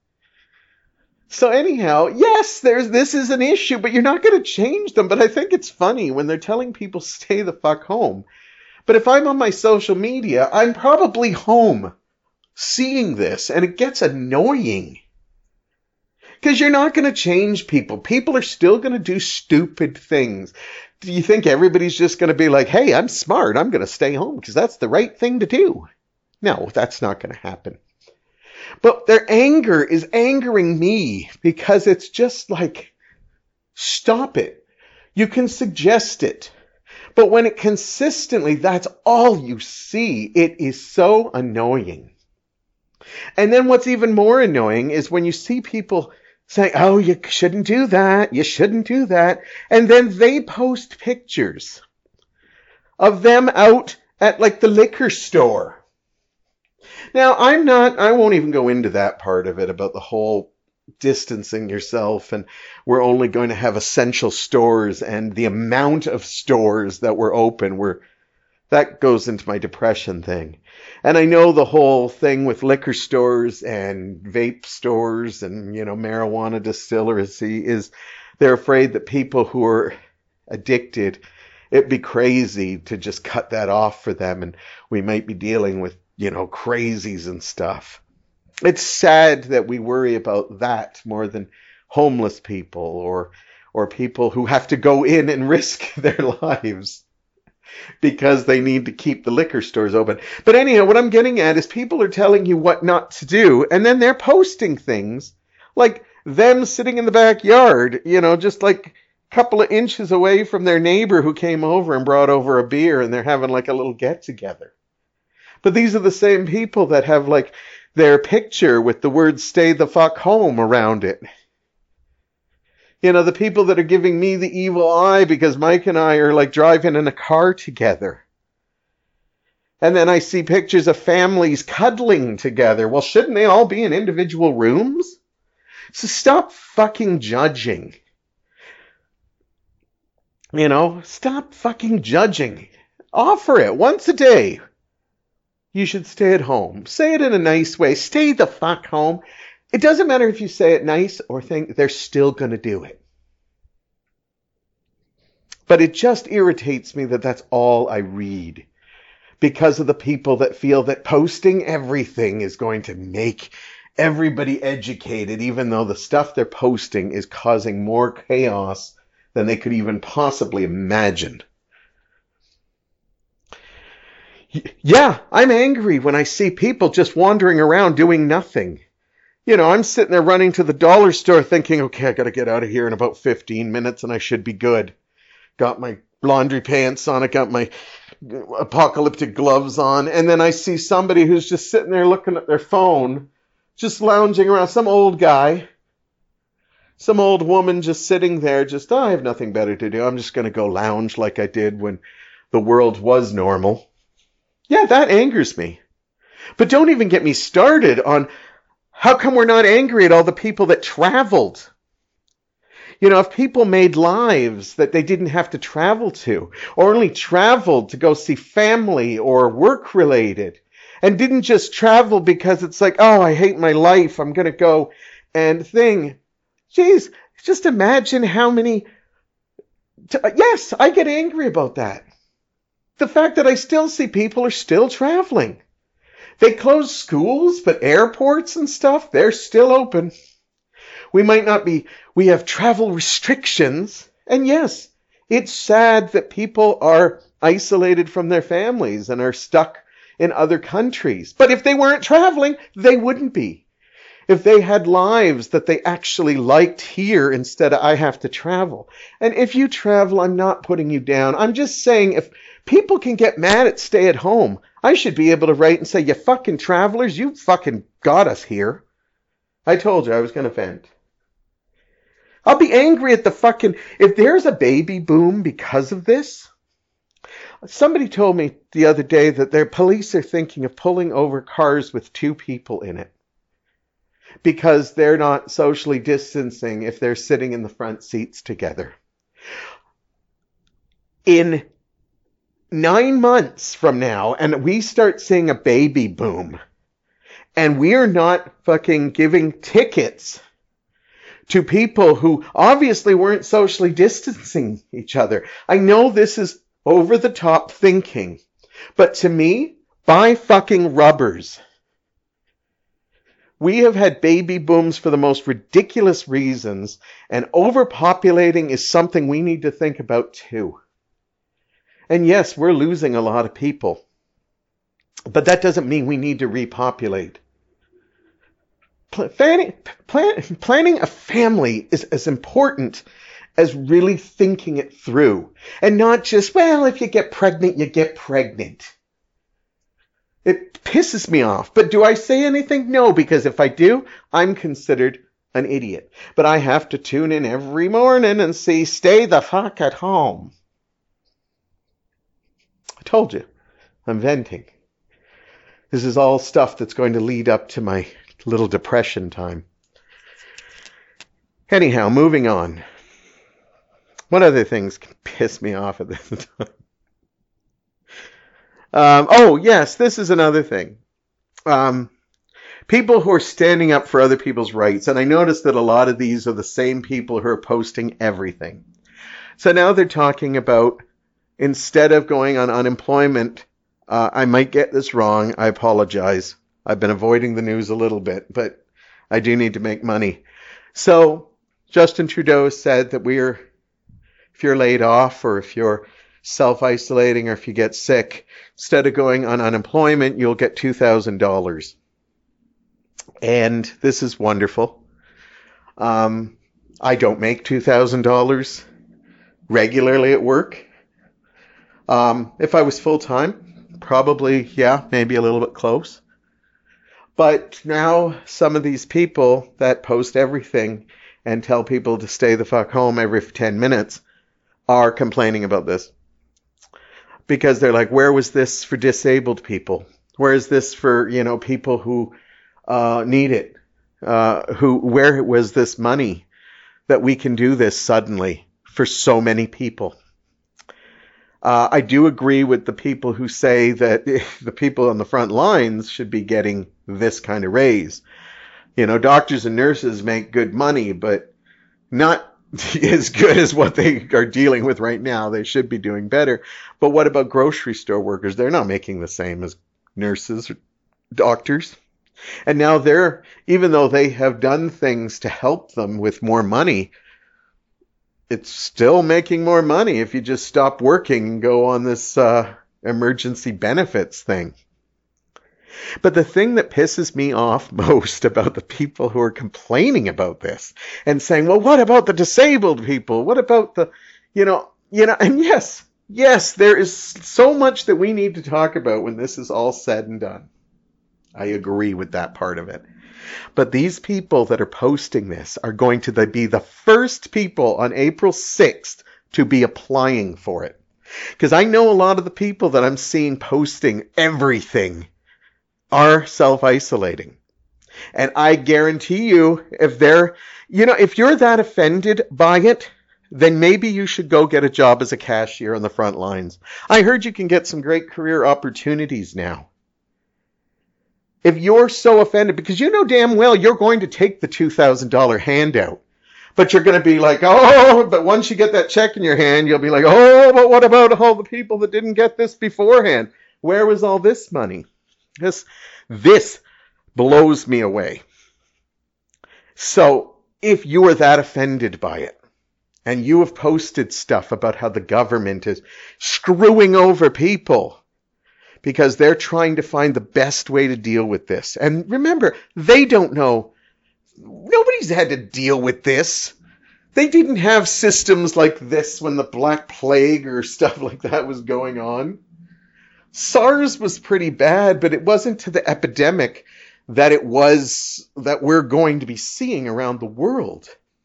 So anyhow, yes, there's this is an issue, but you're not going to change them. But I think it's funny when they're telling people stay the fuck home. But if I'm on my social media, I'm probably home seeing this, and it gets annoying. Because you're not going to change people. People are still going to do stupid things. Do you think everybody's just going to be like, hey, I'm smart, I'm going to stay home because that's the right thing to do? No, that's not going to happen. But their anger is angering me because it's just like, stop it. You can suggest it. But when it consistently, that's all you see, it is so annoying. And then what's even more annoying is when you see people saying, oh, you shouldn't do that, you shouldn't do that. And then they post pictures of them out at like the liquor store. Now, I'm not, I won't even go into that part of it about the whole distancing yourself and we're only going to have essential stores and the amount of stores that were open were, that goes into my depression thing. And I know the whole thing with liquor stores and vape stores and, you know, marijuana distilleries is they're afraid that people who are addicted, it'd be crazy to just cut that off for them and we might be dealing with, you know, crazies and stuff. It's sad that we worry about that more than homeless people or or people who have to go in and risk their lives because they need to keep the liquor stores open. But anyhow, what I'm getting at is people are telling you what not to do, and then they're posting things like them sitting in the backyard, you know, just like a couple of inches away from their neighbor who came over and brought over a beer, and they're having like a little get-together. But these are the same people that have like their picture with the words "stay the fuck home" around it. You know, the people that are giving me the evil eye because Mike and I are like driving in a car together. And then I see pictures of families cuddling together. Well, shouldn't they all be in individual rooms? So stop fucking judging. You know, stop fucking judging. Offer it once a day. You should stay at home. Say it in a nice way. Stay the fuck home. It doesn't matter if you say it nice or think they're still going to do it. But it just irritates me that that's all I read. Because of the people that feel that posting everything is going to make everybody educated, even though the stuff they're posting is causing more chaos than they could even possibly imagine. Yeah, I'm angry when I see people just wandering around doing nothing. You know, I'm sitting there running to the dollar store thinking, okay, I got to get out of here in about fifteen minutes and I should be good. Got my laundry pants on, I got my apocalyptic gloves on, and then I see somebody who's just sitting there looking at their phone, just lounging around, some old guy, some old woman just sitting there, just, oh, I have nothing better to do. I'm just going to go lounge like I did when the world was normal. Yeah, that angers me. But don't even get me started on how come we're not angry at all the people that traveled. You know, if people made lives that they didn't have to travel to, or only traveled to go see family or work related, and didn't just travel because it's like, oh, I hate my life, I'm going to go and thing. Jeez, just imagine how many... T- yes, I get angry about that. The fact that I still see people are still traveling. They close schools, but airports and stuff, they're still open. We might not be, we have travel restrictions. And yes, it's sad that people are isolated from their families and are stuck in other countries. But if they weren't traveling, they wouldn't be. If they had lives that they actually liked here instead of I have to travel. And if you travel, I'm not putting you down. I'm just saying if people can get mad at stay at home, I should be able to write and say, you fucking travelers, you fucking got us here. I told you I was going to vent. I'll be angry at the fucking... If there's a baby boom because of this... Somebody told me the other day that their police are thinking of pulling over cars with two people in it. Because they're not socially distancing if they're sitting in the front seats together. In nine months from now, and we start seeing a baby boom, and we're not fucking giving tickets to people who obviously weren't socially distancing each other. I know this is over the top thinking, but to me, buy fucking rubbers. We have had baby booms for the most ridiculous reasons, and overpopulating is something we need to think about too. And yes, we're losing a lot of people, but that doesn't mean we need to repopulate. planning, plan, planning a family is as important as really thinking it through. And not just, well, if you get pregnant, you get pregnant. It pisses me off. But do I say anything? No, because if I do, I'm considered an idiot. But I have to tune in every morning and see, stay the fuck at home. I told you, I'm venting. This is all stuff that's going to lead up to my little depression time. Anyhow, moving on. What other things can piss me off at this time? Um, oh, yes, this is another thing. Um, people who are standing up for other people's rights. And I noticed that a lot of these are the same people who are posting everything. So now they're talking about, instead of going on unemployment, uh, I might get this wrong. I apologize. I've been avoiding the news a little bit, but I do need to make money. So Justin Trudeau said that we're, if you're laid off or if you're self-isolating or if you get sick, instead of going on unemployment, you'll get two thousand dollars. And this is wonderful. Um, I don't make two thousand dollars regularly at work. Um, if I was full-time, probably, yeah, maybe a little bit close. But now some of these people that post everything and tell people to stay the fuck home every ten minutes are complaining about this. Because they're like, where was this for disabled people? Where is this for, you know, people who uh, need it? Uh, who, where was this money that we can do this suddenly for so many people? Uh, I do agree with the people who say that the people on the front lines should be getting this kind of raise. You know, doctors and nurses make good money, but not as good as what they are dealing with right now. They should be doing better. But what about grocery store workers? They're not making the same as nurses or doctors. And now they're, even though they have done things to help them with more money, it's still making more money if you just stop working and go on this uh, emergency benefits thing. But the thing that pisses me off most about the people who are complaining about this and saying, well, what about the disabled people? What about the, you know, you know, and yes, yes, there is so much that we need to talk about when this is all said and done. I agree with that part of it. But these people that are posting this are going to be the first people on April sixth to be applying for it. Because I know a lot of the people that I'm seeing posting everything are self-isolating. And I guarantee you, if they're, you know, if you're that offended by it, then maybe you should go get a job as a cashier on the front lines. I heard you can get some great career opportunities now. If you're so offended, because you know damn well you're going to take the two thousand dollars handout, but you're going to be like, oh, but once you get that check in your hand, you'll be like, oh, but what about all the people that didn't get this beforehand? Where was all this money? This, this blows me away. So if you are that offended by it, and you have posted stuff about how the government is screwing over people because they're trying to find the best way to deal with this. And remember, they don't know. Nobody's had to deal with this. They didn't have systems like this when the Black Plague or stuff like that was going on. SARS was pretty bad, but it wasn't to the epidemic that it was, that we're going to be seeing around the world.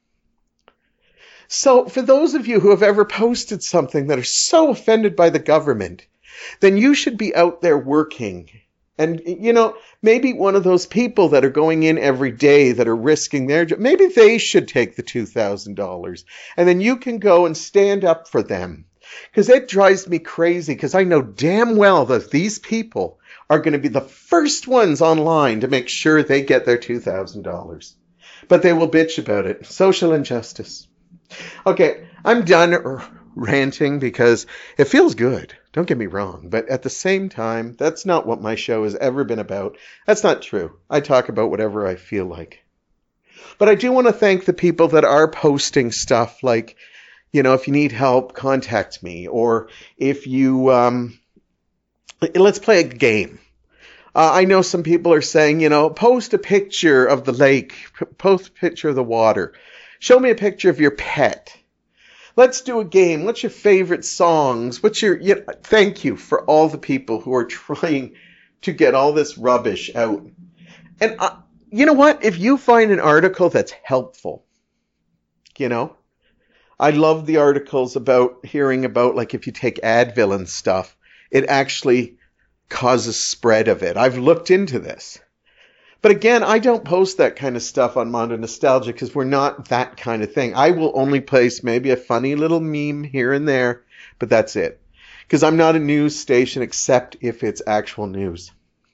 So for those of you who have ever posted something that are so offended by the government, then you should be out there working. And, you know, maybe one of those people that are going in every day that are risking their job, maybe they should take the two thousand dollars. And then you can go and stand up for them. Because it drives me crazy, because I know damn well that these people are going to be the first ones online to make sure they get their two thousand dollars. But they will bitch about it. Social injustice. Okay, I'm done ranting because it feels good. Don't get me wrong. But at the same time, that's not what my show has ever been about. That's not true. I talk about whatever I feel like. But I do want to thank the people that are posting stuff like, you know, if you need help, contact me. Or if you, um, let's play a game. Uh, I know some people are saying, you know, post a picture of the lake, p- post a picture of the water. Show me a picture of your pet. Let's do a game. What's your favorite songs? What's your, you know, thank you for all the people who are trying to get all this rubbish out. And uh, you know what? If you find an article that's helpful, you know, I love the articles about hearing about, like, if you take Advil and stuff, it actually causes spread of it. I've looked into this. But again, I don't post that kind of stuff on Mondo Nostalgia because we're not that kind of thing. I will only place maybe a funny little meme here and there, but that's it. Because I'm not a news station except if it's actual news.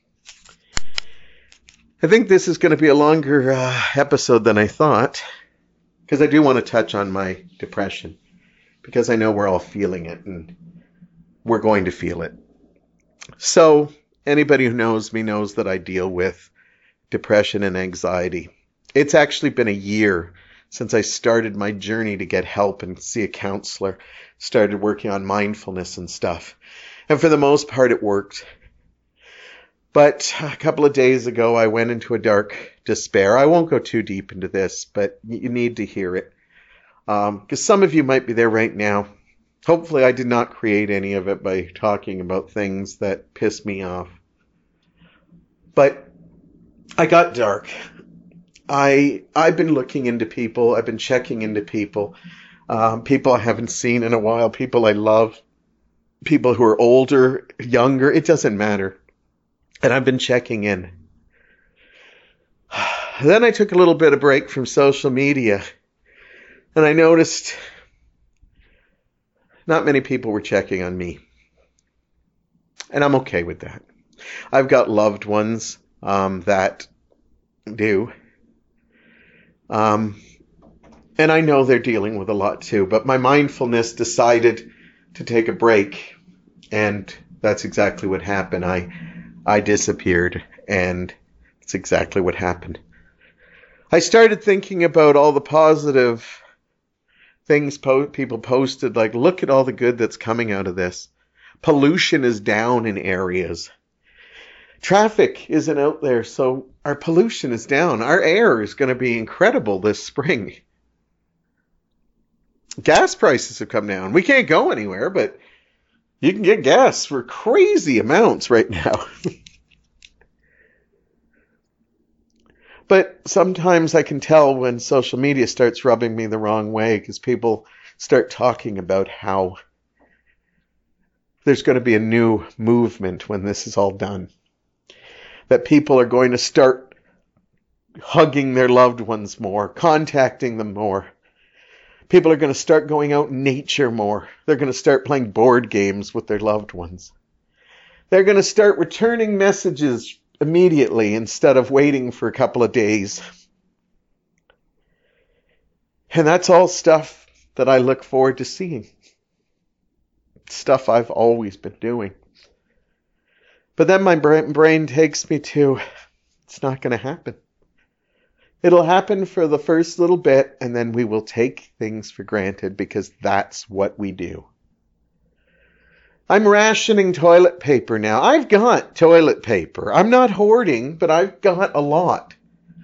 I think this is going to be a longer uh, episode than I thought. Because I do want to touch on my depression. Because I know we're all feeling it and we're going to feel it. So, anybody who knows me knows that I deal with depression and anxiety. It's actually been a year since I started my journey to get help and see a counselor. Started working on mindfulness and stuff. And for the most part, it worked. But a couple of days ago, I went into a dark despair. I won't go too deep into this, but you need to hear it. Um, because some of you might be there right now. Hopefully, I did not create any of it by talking about things that piss me off. But I got dark. I, I've been looking into people. I've been checking into people. Um, people I haven't seen in a while. People I love. People who are older, younger. It doesn't matter. And I've been checking in. Then I took a little bit of break from social media. And I noticed not many people were checking on me. And I'm okay with that. I've got loved ones um, that do. Um, and I know they're dealing with a lot too. But my mindfulness decided to take a break. And that's exactly what happened. I, I disappeared. And that's exactly what happened. I started thinking about all the positive things po- people posted, like, look at all the good that's coming out of this. Pollution is down in areas. Traffic isn't out there, so our pollution is down. Our air is going to be incredible this spring. Gas prices have come down. We can't go anywhere, but you can get gas for crazy amounts right now. But sometimes I can tell when social media starts rubbing me the wrong way because people start talking about how there's going to be a new movement when this is all done. That people are going to start hugging their loved ones more, contacting them more. People are going to start going out in nature more. They're going to start playing board games with their loved ones. They're going to start returning messages immediately instead of waiting for a couple of days. And that's all stuff that I look forward to seeing. Stuff I've always been doing. But then my brain takes me to, it's not going to happen. It'll happen for the first little bit, and then we will take things for granted because that's what we do. I'm rationing toilet paper now. I've got toilet paper. I'm not hoarding, but I've got a lot.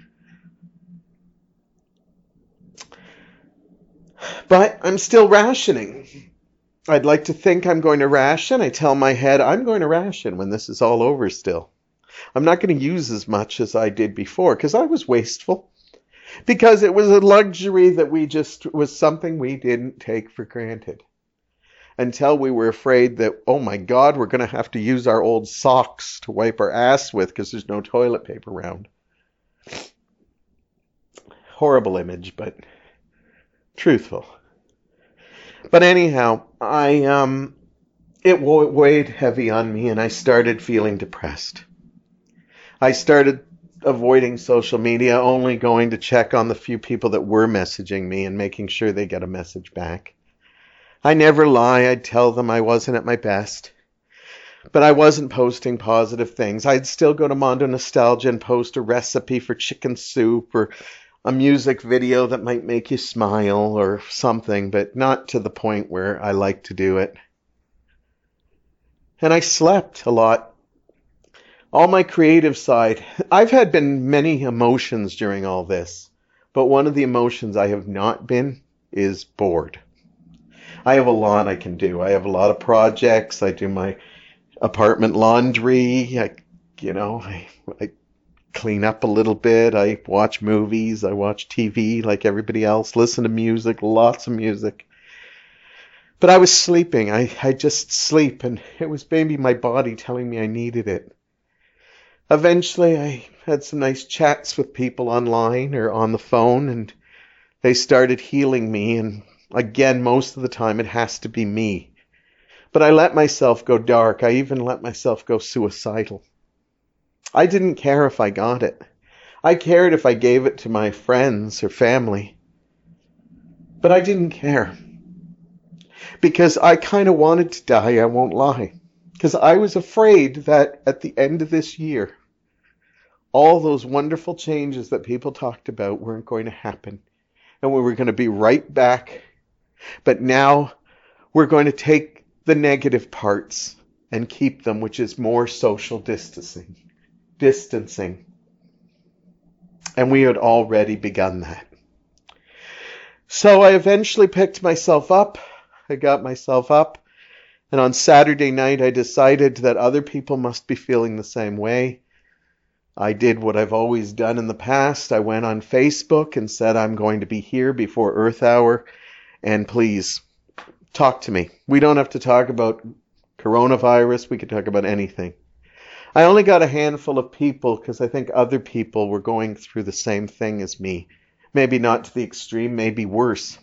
But I'm still rationing. I'd like to think I'm going to ration. I tell my head I'm going to ration when this is all over still. I'm not going to use as much as I did before because I was wasteful. Because it was a luxury that we just was something we didn't take for granted. Until we were afraid that, oh my God, we're going to have to use our old socks to wipe our ass with because there's no toilet paper around. Horrible image, but truthful. But anyhow, I um, it weighed heavy on me and I started feeling depressed. I started avoiding social media, only going to check on the few people that were messaging me and making sure they get a message back. I never lie. I'd tell them I wasn't at my best. But I wasn't posting positive things. I'd still go to Mondo Nostalgia and post a recipe for chicken soup or a music video that might make you smile or something, but not to the point where I like to do it. And I slept a lot. all my creative side. I've had been many emotions during all this, but one of the emotions I have not been is bored. I have a lot I can do. I have a lot of projects. I do my apartment laundry. I, you know, I, I clean up a little bit. I watch movies. I watch T V like everybody else. Listen to music, lots of music. But I was sleeping. I, I just sleep, and it was maybe my body telling me I needed it. Eventually, I had some nice chats with people online or on the phone, and they started healing me. And again, most of the time, it has to be me. But I let myself go dark. I even let myself go suicidal. I didn't care if I got it. I cared if I gave it to my friends or family. But I didn't care. Because I kind of wanted to die, I won't lie. Because I was afraid that at the end of this year, all those wonderful changes that people talked about weren't going to happen. And we were going to be right back. But now we're going to take the negative parts and keep them, which is more social distancing. Distancing. And we had already begun that. So I eventually picked myself up. I got myself up. And on Saturday night, I decided that other people must be feeling the same way. I did what I've always done in the past. I went on Facebook and said, I'm going to be here before Earth Hour. And please, talk to me. We don't have to talk about coronavirus. We could talk about anything. I only got a handful of people because I think other people were going through the same thing as me. Maybe not to the extreme, maybe worse.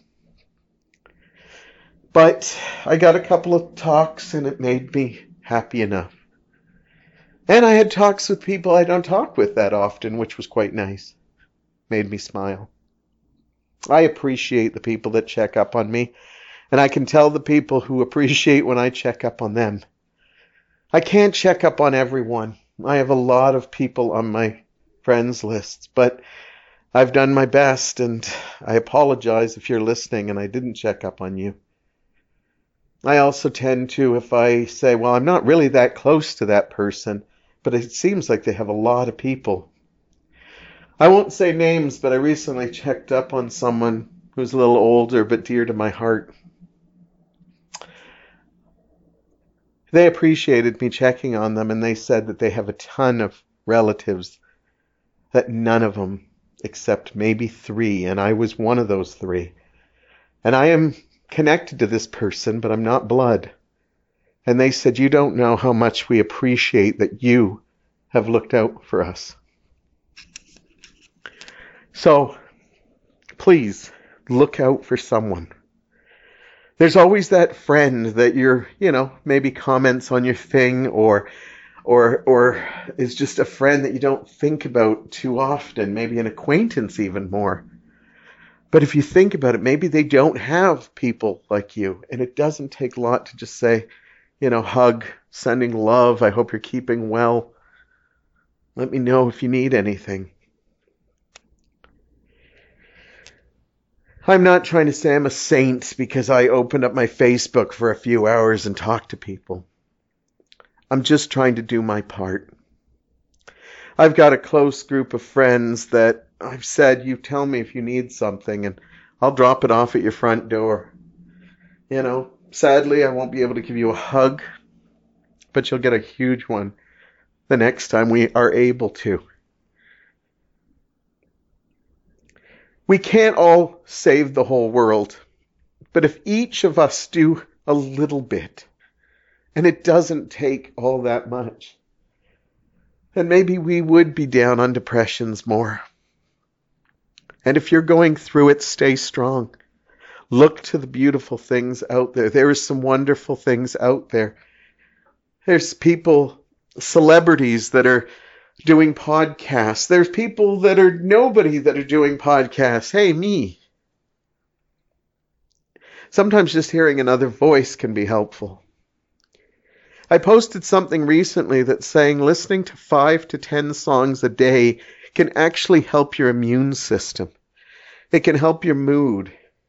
But I got a couple of talks and it made me happy enough. And I had talks with people I don't talk with that often, which was quite nice. Made me smile. I appreciate the people that check up on me. And I can tell the people who appreciate when I check up on them. I can't check up on everyone. I have a lot of people on my friends lists, but I've done my best, and I apologize if you're listening and I didn't check up on you. I also tend to, if I say, well, I'm not really that close to that person, but it seems like they have a lot of people. I won't say names, but I recently checked up on someone who's a little older but dear to my heart. They appreciated me checking on them, and they said that they have a ton of relatives, that none of them, except maybe three, and I was one of those three. And I am connected to this person, but I'm not blood. And they said, you don't know how much we appreciate that you have looked out for us. So, please, look out for someone. There's always that friend that you're, you know, maybe comments on your thing or or or is just a friend that you don't think about too often, maybe an acquaintance even more. But if you think about it, maybe they don't have people like you, and it doesn't take a lot to just say, you know, hug, sending love, I hope you're keeping well. Let me know if you need anything. I'm not trying to say I'm a saint because I opened up my Facebook for a few hours and talked to people. I'm just trying to do my part. I've got a close group of friends that I've said, you tell me if you need something and I'll drop it off at your front door. You know, sadly, I won't be able to give you a hug, but you'll get a huge one the next time we are able to. We can't all save the whole world, but if each of us do a little bit, and it doesn't take all that much, then maybe we would be down on depressions more. And if you're going through it, stay strong. Look to the beautiful things out there. There are some wonderful things out there. There's people, celebrities that are doing podcasts. There's people that are nobody that are doing podcasts. Hey, me. Sometimes just hearing another voice can be helpful. I posted something recently that's saying listening to five to ten songs a day can actually help your immune system. It can help your mood.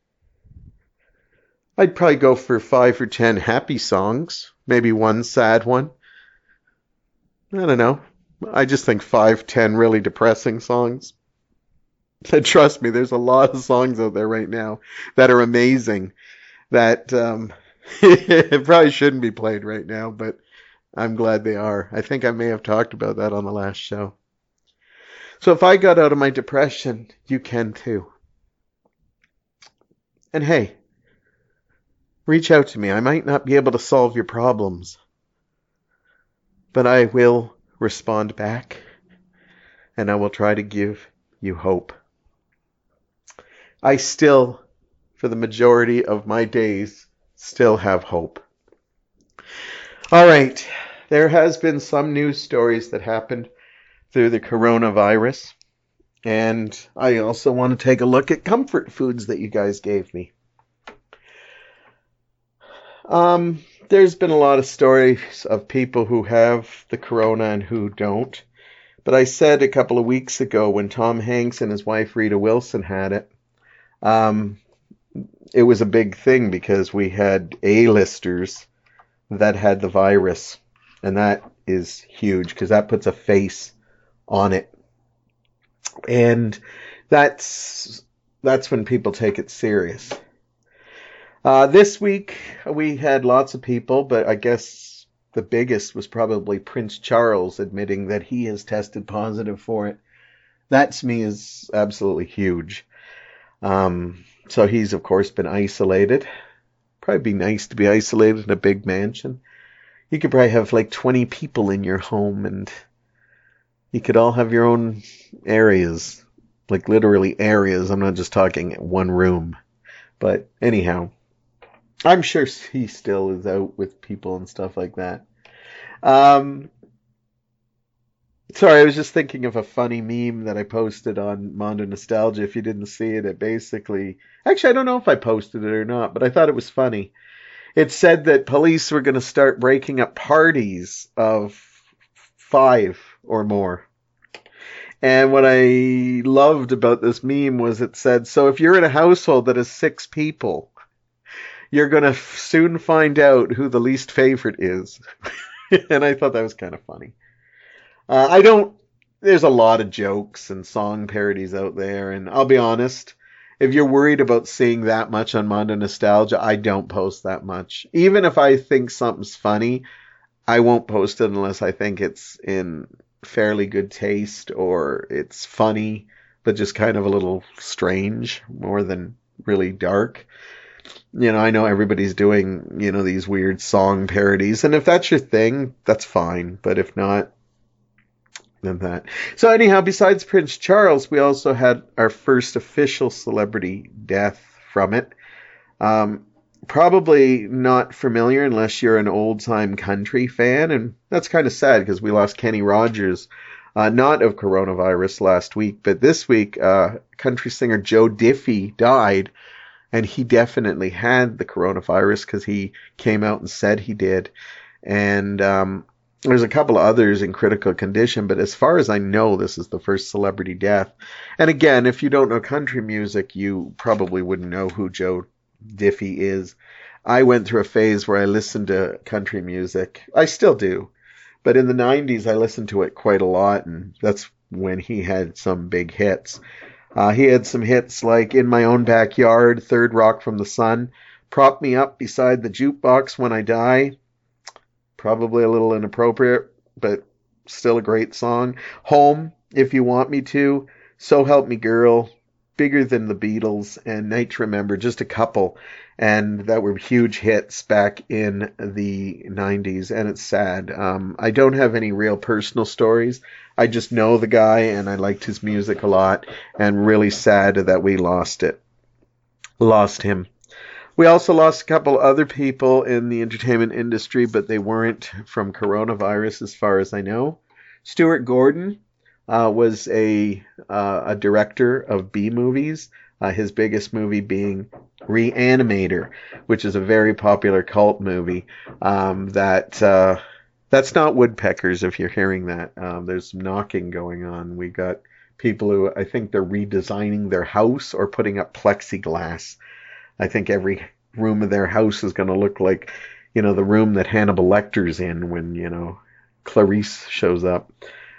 I'd probably go for five or ten happy songs, maybe one sad one. I don't know. I just think five, ten really depressing songs. And trust me, there's a lot of songs out there right now that are amazing that um, it probably shouldn't be played right now, but I'm glad they are. I think I may have talked about that on the last show. So if I got out of my depression, you can too. And hey, reach out to me. I might not be able to solve your problems, but I will respond back, and I will try to give you hope. I still, for the majority of my days, still have hope. All right, there has been some news stories that happened through the coronavirus, and I also want to take a look at comfort foods that you guys gave me. Um, there's been a lot of stories of people who have the corona and who don't. But I said a couple of weeks ago when Tom Hanks and his wife Rita Wilson had it, um, it was a big thing because we had A-listers that had the virus. And that is huge because that puts a face on it. And that's that's when people take it serious. Uh, this week, we had lots of people, but I guess the biggest was probably Prince Charles admitting that he has tested positive for it. That, to me, is absolutely huge. Um, so he's, of course, been isolated. Probably be nice to be isolated in a big mansion. You could probably have like twenty people in your home, and you could all have your own areas. Like literally areas. I'm not just talking one room. But anyhow, I'm sure he still is out with people and stuff like that. Um, sorry, I was just thinking of a funny meme that I posted on Mondo Nostalgia. If you didn't see it, it basically... Actually, I don't know if I posted it or not, but I thought it was funny. It said that police were going to start breaking up parties of five or more. And what I loved about this meme was it said, so if you're in a household that has six people, you're going to f- soon find out who the least favorite is. And I thought that was kind of funny. Uh, I don't, there's a lot of jokes and song parodies out there. And I'll be honest, if you're worried about seeing that much on Mondo Nostalgia, I don't post that much. Even if I think something's funny, I won't post it unless I think it's in fairly good taste or it's funny, but just kind of a little strange more than really dark. You know, I know everybody's doing, you know, these weird song parodies, and if that's your thing, that's fine. But if not, then that. So anyhow, besides Prince Charles, we also had our first official celebrity death from it. Um, probably not familiar unless you're an old-time country fan, and that's kind of sad because we lost Kenny Rogers, uh, not of coronavirus last week, but this week, uh, country singer Joe Diffie died. And he definitely had the coronavirus because he came out and said he did. And um, there's a couple of others in critical condition. But as far as I know, this is the first celebrity death. And again, if you don't know country music, you probably wouldn't know who Joe Diffie is. I went through a phase where I listened to country music. I still do. But in the nineties, I listened to it quite a lot. And that's when he had some big hits. Uh, he had some hits like In My Own Backyard, Third Rock from the Sun, Prop Me Up Beside the Jukebox When I Die. Probably a little inappropriate, but still a great song. Home, If You Want Me To, So Help Me Girl, Bigger Than the Beatles, and Night to Remember, just a couple. And that were huge hits back in the nineties, and it's sad. Um, I don't have any real personal stories. I just know the guy, and I liked his music a lot, and really sad that we lost it. Lost him. We also lost a couple other people in the entertainment industry, but they weren't from coronavirus as far as I know. Stuart Gordon uh, was a, uh, a director of B-movies. Uh, his biggest movie being Reanimator, which is a very popular cult movie. Um, that uh, that's not woodpeckers. If you're hearing that, um, there's some knocking going on. We got people who I think they're redesigning their house or putting up plexiglass. I think every room of their house is going to look like, you know, the room that Hannibal Lecter's in when, you know, Clarice shows up.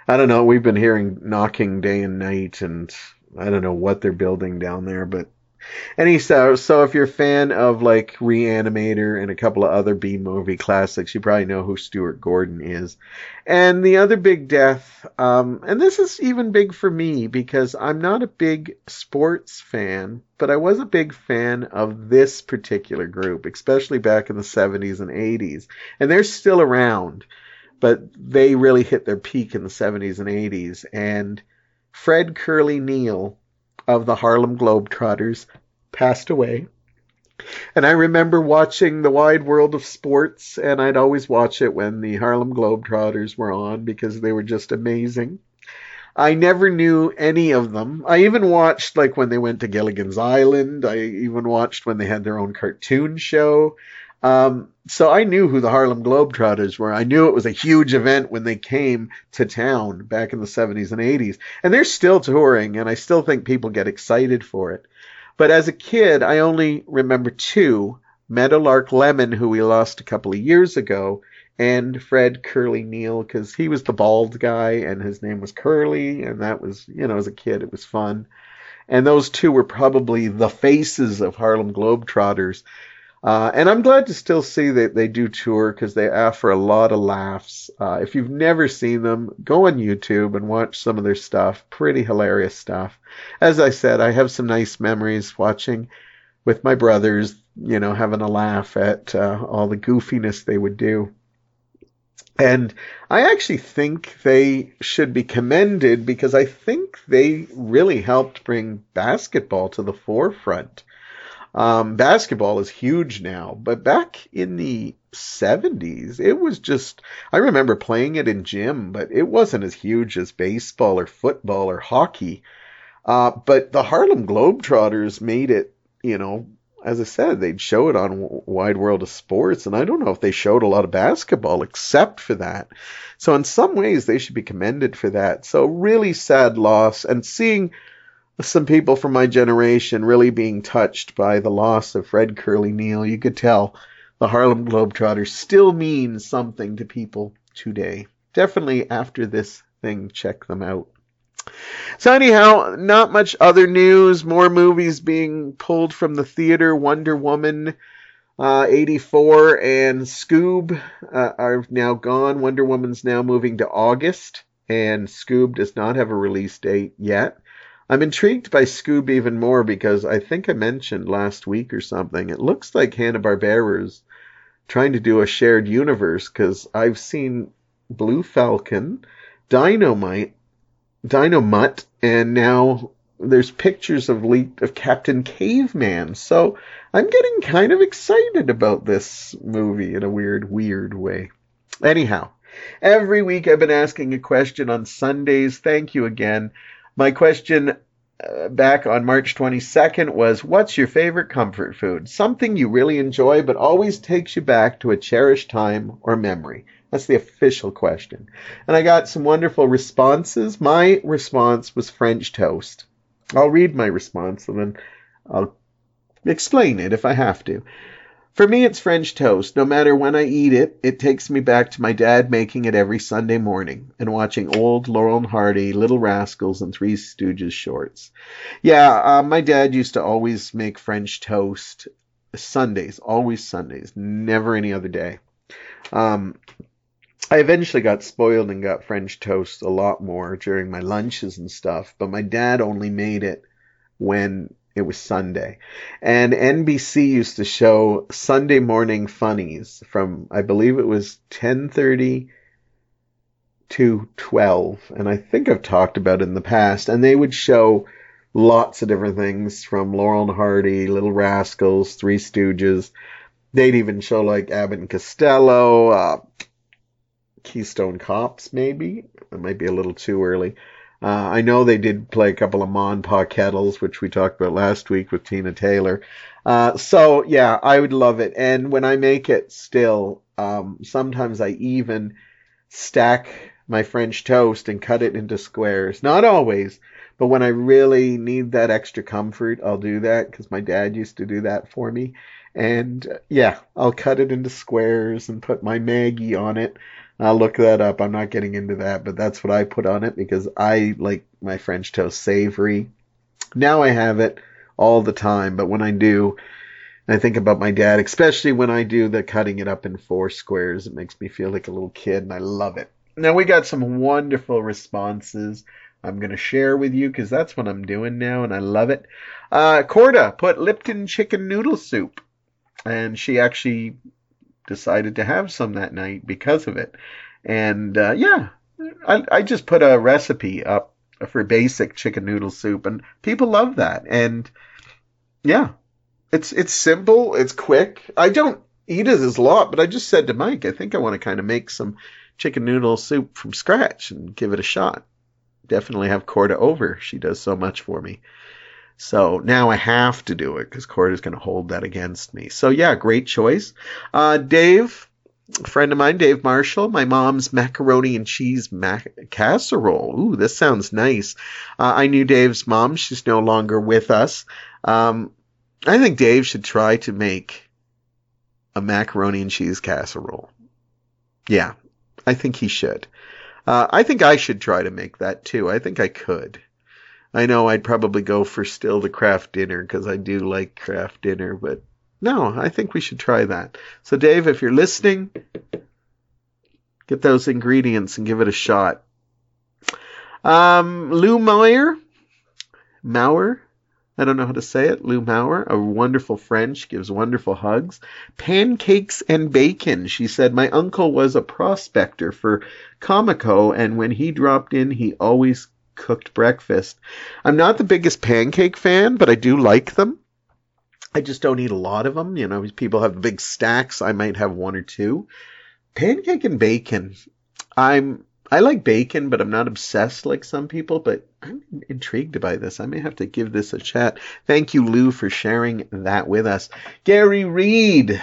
I don't know. We've been hearing knocking day and night, and I don't know what they're building down there, but any so so if you're a fan of like Reanimator and a couple of other B movie classics, you probably know who Stuart Gordon is. And the other big death, um, and this is even big for me because I'm not a big sports fan, but I was a big fan of this particular group, especially back in the seventies and eighties. And they're still around, but they really hit their peak in the seventies and eighties. And Fred Curly Neal of the Harlem Globetrotters passed away. And I remember watching The Wide World of Sports, and I'd always watch it when the Harlem Globetrotters were on because they were just amazing. I never knew any of them. I even watched like when they went to Gilligan's Island. I even watched when they had their own cartoon show. Um, so I knew who the Harlem Globetrotters were. I knew it was a huge event when they came to town back in the seventies and eighties. And they're still touring, and I still think people get excited for it. But as a kid, I only remember two, Meadowlark Lemon, who we lost a couple of years ago, and Fred Curly Neal, because he was the bald guy, and his name was Curly, and that was, you know, as a kid, it was fun. And those two were probably the faces of Harlem Globetrotters. Uh, and I'm glad to still see that they do tour because they offer a lot of laughs. Uh, if you've never seen them, go on YouTube and watch some of their stuff. Pretty hilarious stuff. As I said, I have some nice memories watching with my brothers, you know, having a laugh at uh, all the goofiness they would do. And I actually think they should be commended because I think they really helped bring basketball to the forefront. Um, basketball is huge now, but back in the seventies, it was just, I remember playing it in gym, but it wasn't as huge as baseball or football or hockey. Uh, but the Harlem Globetrotters made it, you know, as I said, they'd show it on Wide World of Sports, and I don't know if they showed a lot of basketball except for that. So in some ways, they should be commended for that. So really sad loss, and seeing some people from my generation really being touched by the loss of Fred Curly Neal. You could tell the Harlem Globetrotters still mean something to people today. Definitely after this thing, check them out. So anyhow, not much other news. More movies being pulled from the theater. Wonder Woman uh, eighty-four and Scoob uh, are now gone. Wonder Woman's now moving to August, and Scoob does not have a release date yet. I'm intrigued by Scoob even more because I think I mentioned last week or something, it looks like Hanna-Barbera's trying to do a shared universe because I've seen Blue Falcon, Dynamite, Dynomutt, and now there's pictures of leaked of Captain Caveman. So I'm getting kind of excited about this movie in a weird, weird way. Anyhow, every week I've been asking a question on Sundays. Thank you again. My question uh, back on March twenty-second was, what's your favorite comfort food? Something you really enjoy but always takes you back to a cherished time or memory. That's the official question. And I got some wonderful responses. My response was French toast. I'll read my response and then I'll explain it if I have to. For me, it's French toast. No matter when I eat it, it takes me back to my dad making it every Sunday morning and watching old Laurel and Hardy, Little Rascals, and Three Stooges shorts. Yeah, uh, my dad used to always make French toast Sundays, always Sundays, never any other day. Um, I eventually got spoiled and got French toast a lot more during my lunches and stuff, but my dad only made it when it was Sunday. And N B C used to show Sunday morning funnies from, I believe it was ten thirty to twelve. And I think I've talked about it in the past. And they would show lots of different things from Laurel and Hardy, Little Rascals, Three Stooges. They'd even show like Abbott and Costello, uh, Keystone Cops maybe. It might be a little too early. Uh, I know they did play a couple of Ma and Pa Kettles, which we talked about last week with Tina Taylor. Uh, so, yeah, I would love it. And when I make it still, um, sometimes I even stack my French toast and cut it into squares. Not always, but when I really need that extra comfort, I'll do that because my dad used to do that for me. And, uh, yeah, I'll cut it into squares and put my Maggie on it. I'll look that up. I'm not getting into that, but that's what I put on it because I like my French toast savory. Now I have it all the time, but when I do, I think about my dad, especially when I do the cutting it up in four squares. It makes me feel like a little kid, and I love it. Now, we got some wonderful responses I'm going to share with you because that's what I'm doing now, and I love it. Uh, Corda put Lipton chicken noodle soup, and she actually decided to have some that night because of it. And uh, yeah, I, I just put a recipe up for basic chicken noodle soup, and people love that. And yeah, it's it's simple, it's quick. I don't eat it as a lot, but I just said to Mike, I think I want to kind of make some chicken noodle soup from scratch and give it a shot. Definitely have Corda over. She does so much for me. So now I have to do it because Corda's going to hold that against me. So yeah, great choice. Uh, Dave, a friend of mine, Dave Marshall, my mom's macaroni and cheese mac- casserole. Ooh, this sounds nice. Uh, I knew Dave's mom. She's no longer with us. Um, I think Dave should try to make a macaroni and cheese casserole. Yeah, I think he should. Uh, I think I should try to make that too. I think I could. I know I'd probably go for still the craft dinner because I do like craft dinner, but no, I think we should try that. So Dave, if you're listening, get those ingredients and give it a shot. Um, Lou Meyer, Mauer, I don't know how to say it. Lou Mauer, a wonderful friend. She gives wonderful hugs. Pancakes and bacon. She said, my uncle was a prospector for Comico, and when he dropped in, he always cooked breakfast. I'm not the biggest pancake fan, but I do like them. I just don't eat a lot of them. You know, people have big stacks. I might have one or two. Pancake and bacon. I'm I like bacon, but I'm not obsessed like some people, but I'm intrigued by this. I may have to give this a chat. Thank you, Lou, for sharing that with us. Gary Reed.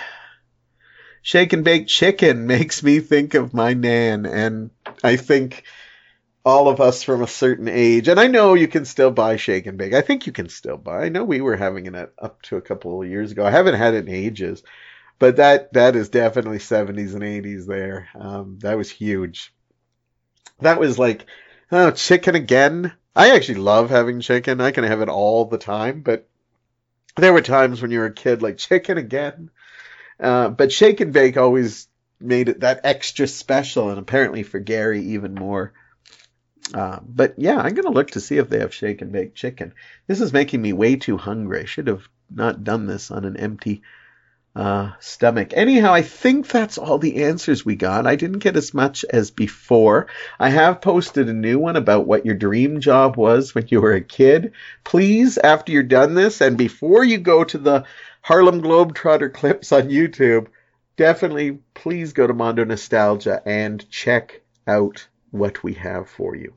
Shake and baked chicken makes me think of my nan, and I think all of us from a certain age, and I know you can still buy shake and bake. I think you can still buy. I know we were having it up to a couple of years ago. I haven't had it in ages, but that that is definitely seventies and eighties there. Um, that was huge. That was like, oh, chicken again. I actually love having chicken. I can have it all the time, but there were times when you were a kid like, chicken again. Uh, but shake and bake always made it that extra special, and apparently for Gary even more. Uh, but yeah, I'm going to look to see if they have shake and bake chicken. This is making me way too hungry. I should have not done this on an empty uh, stomach. Anyhow, I think that's all the answers we got. I didn't get as much as before. I have posted a new one about what your dream job was when you were a kid. Please, after you're done this, and before you go to the Harlem Globetrotter clips on YouTube, definitely please go to Mondo Nostalgia and check out what we have for you.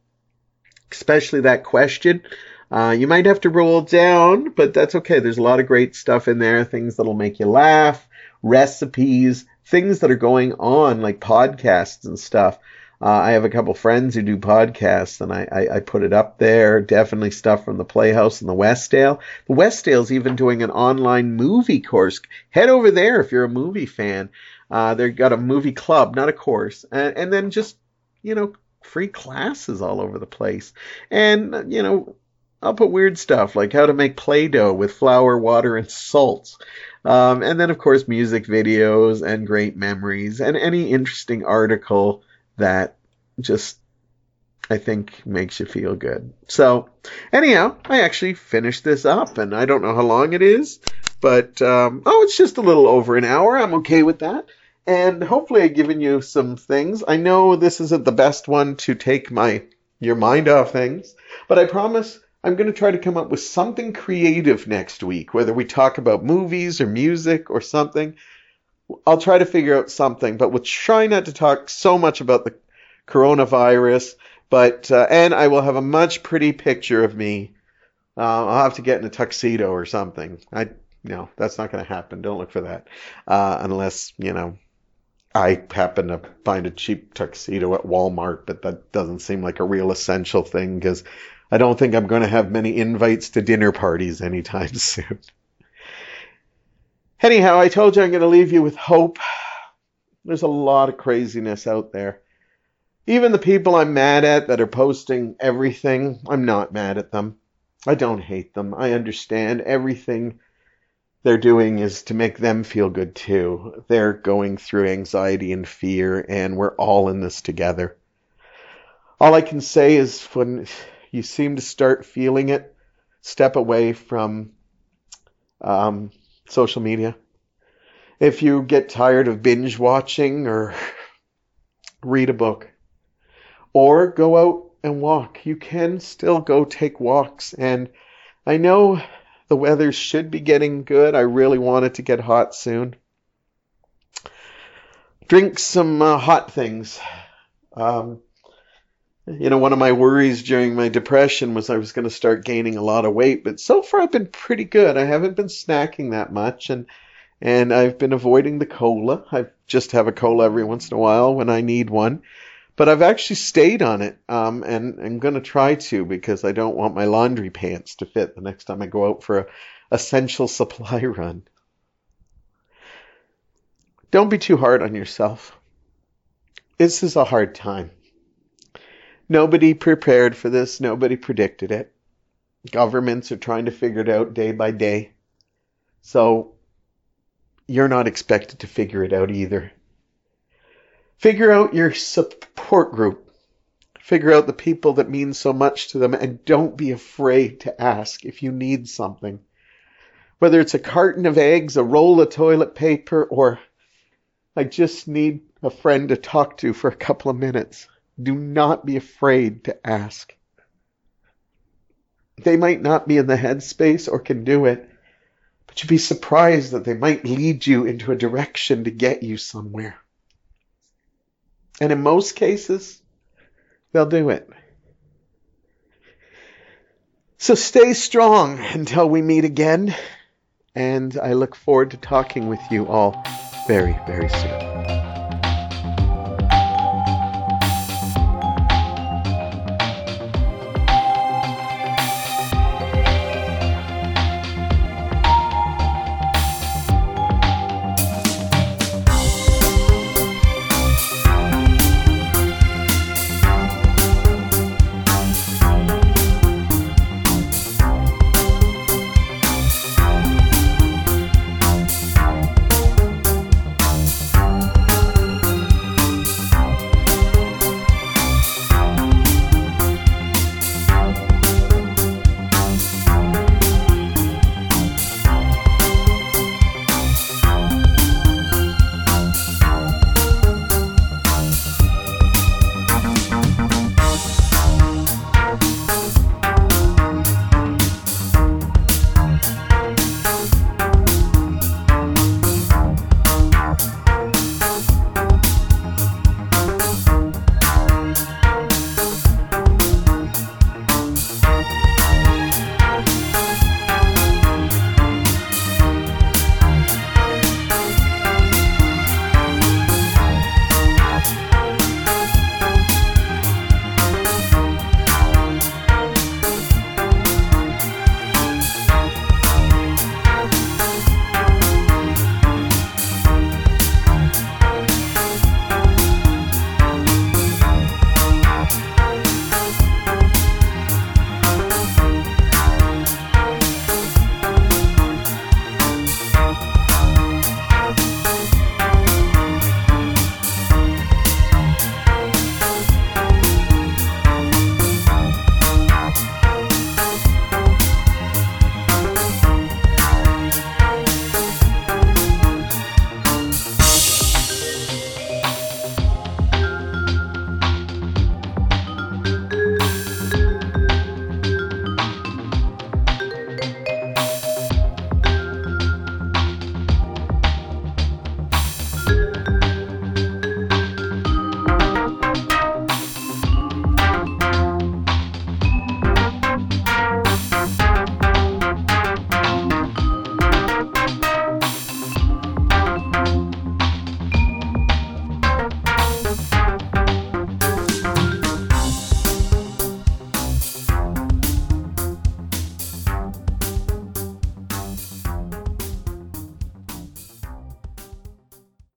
Especially that question. Uh, you might have to roll down, but that's okay. There's a lot of great stuff in there. Things that'll make you laugh, recipes, things that are going on, like podcasts and stuff. Uh, I have a couple friends who do podcasts, and I, I, I put it up there. Definitely stuff from the Playhouse and the Westdale. The Westdale's even doing an online movie course. Head over there if you're a movie fan. Uh, they've got a movie club, not a course. And, and then just, you know, free classes all over the place. And, you know, I'll put weird stuff like how to make Play-Doh with flour, water, and salts. Um, and then, of course, music videos and great memories and any interesting article that just, I think, makes you feel good. So, anyhow, I actually finished this up, and I don't know how long it is, but, um, oh, it's just a little over an hour. I'm okay with that. And hopefully I've given you some things. I know this isn't the best one to take my your mind off things, but I promise I'm going to try to come up with something creative next week, whether we talk about movies or music or something. I'll try to figure out something, but we'll try not to talk so much about the coronavirus. But uh, and I will have a much pretty picture of me. Uh, I'll have to get in a tuxedo or something. I no, that's not going to happen. Don't look for that, uh, unless you know I happen to find a cheap tuxedo at Walmart. But that doesn't seem like a real essential thing because I don't think I'm going to have many invites to dinner parties anytime soon. Anyhow, I told you I'm going to leave you with hope. There's a lot of craziness out there. Even the people I'm mad at that are posting everything, I'm not mad at them. I don't hate them. I understand everything they're doing is to make them feel good too. They're going through anxiety and fear, and we're all in this together. All I can say is when you seem to start feeling it, step away from um, social media. If you get tired of binge watching, or read a book, or go out and walk. You can still go take walks. And I know the weather should be getting good. I really want it to get hot soon. Drink some uh, hot things. Um, you know, one of my worries during my depression was I was going to start gaining a lot of weight. But so far I've been pretty good. I haven't been snacking that much. And And I've been avoiding the cola. I just have a cola every once in a while when I need one. But I've actually stayed on it, um, and I'm going to try to, because I don't want my laundry pants to fit the next time I go out for a essential supply run. Don't be too hard on yourself. This is a hard time. Nobody prepared for this. Nobody predicted it. Governments are trying to figure it out day by day. So you're not expected to figure it out either. Figure out your support group. Figure out the people that mean so much to them, and don't be afraid to ask if you need something. Whether it's a carton of eggs, a roll of toilet paper, or I just need a friend to talk to for a couple of minutes. Do not be afraid to ask. They might not be in the headspace or can do it, but you'd be surprised that they might lead you into a direction to get you somewhere. And in most cases, they'll do it. So stay strong until we meet again. And I look forward to talking with you all very, very soon.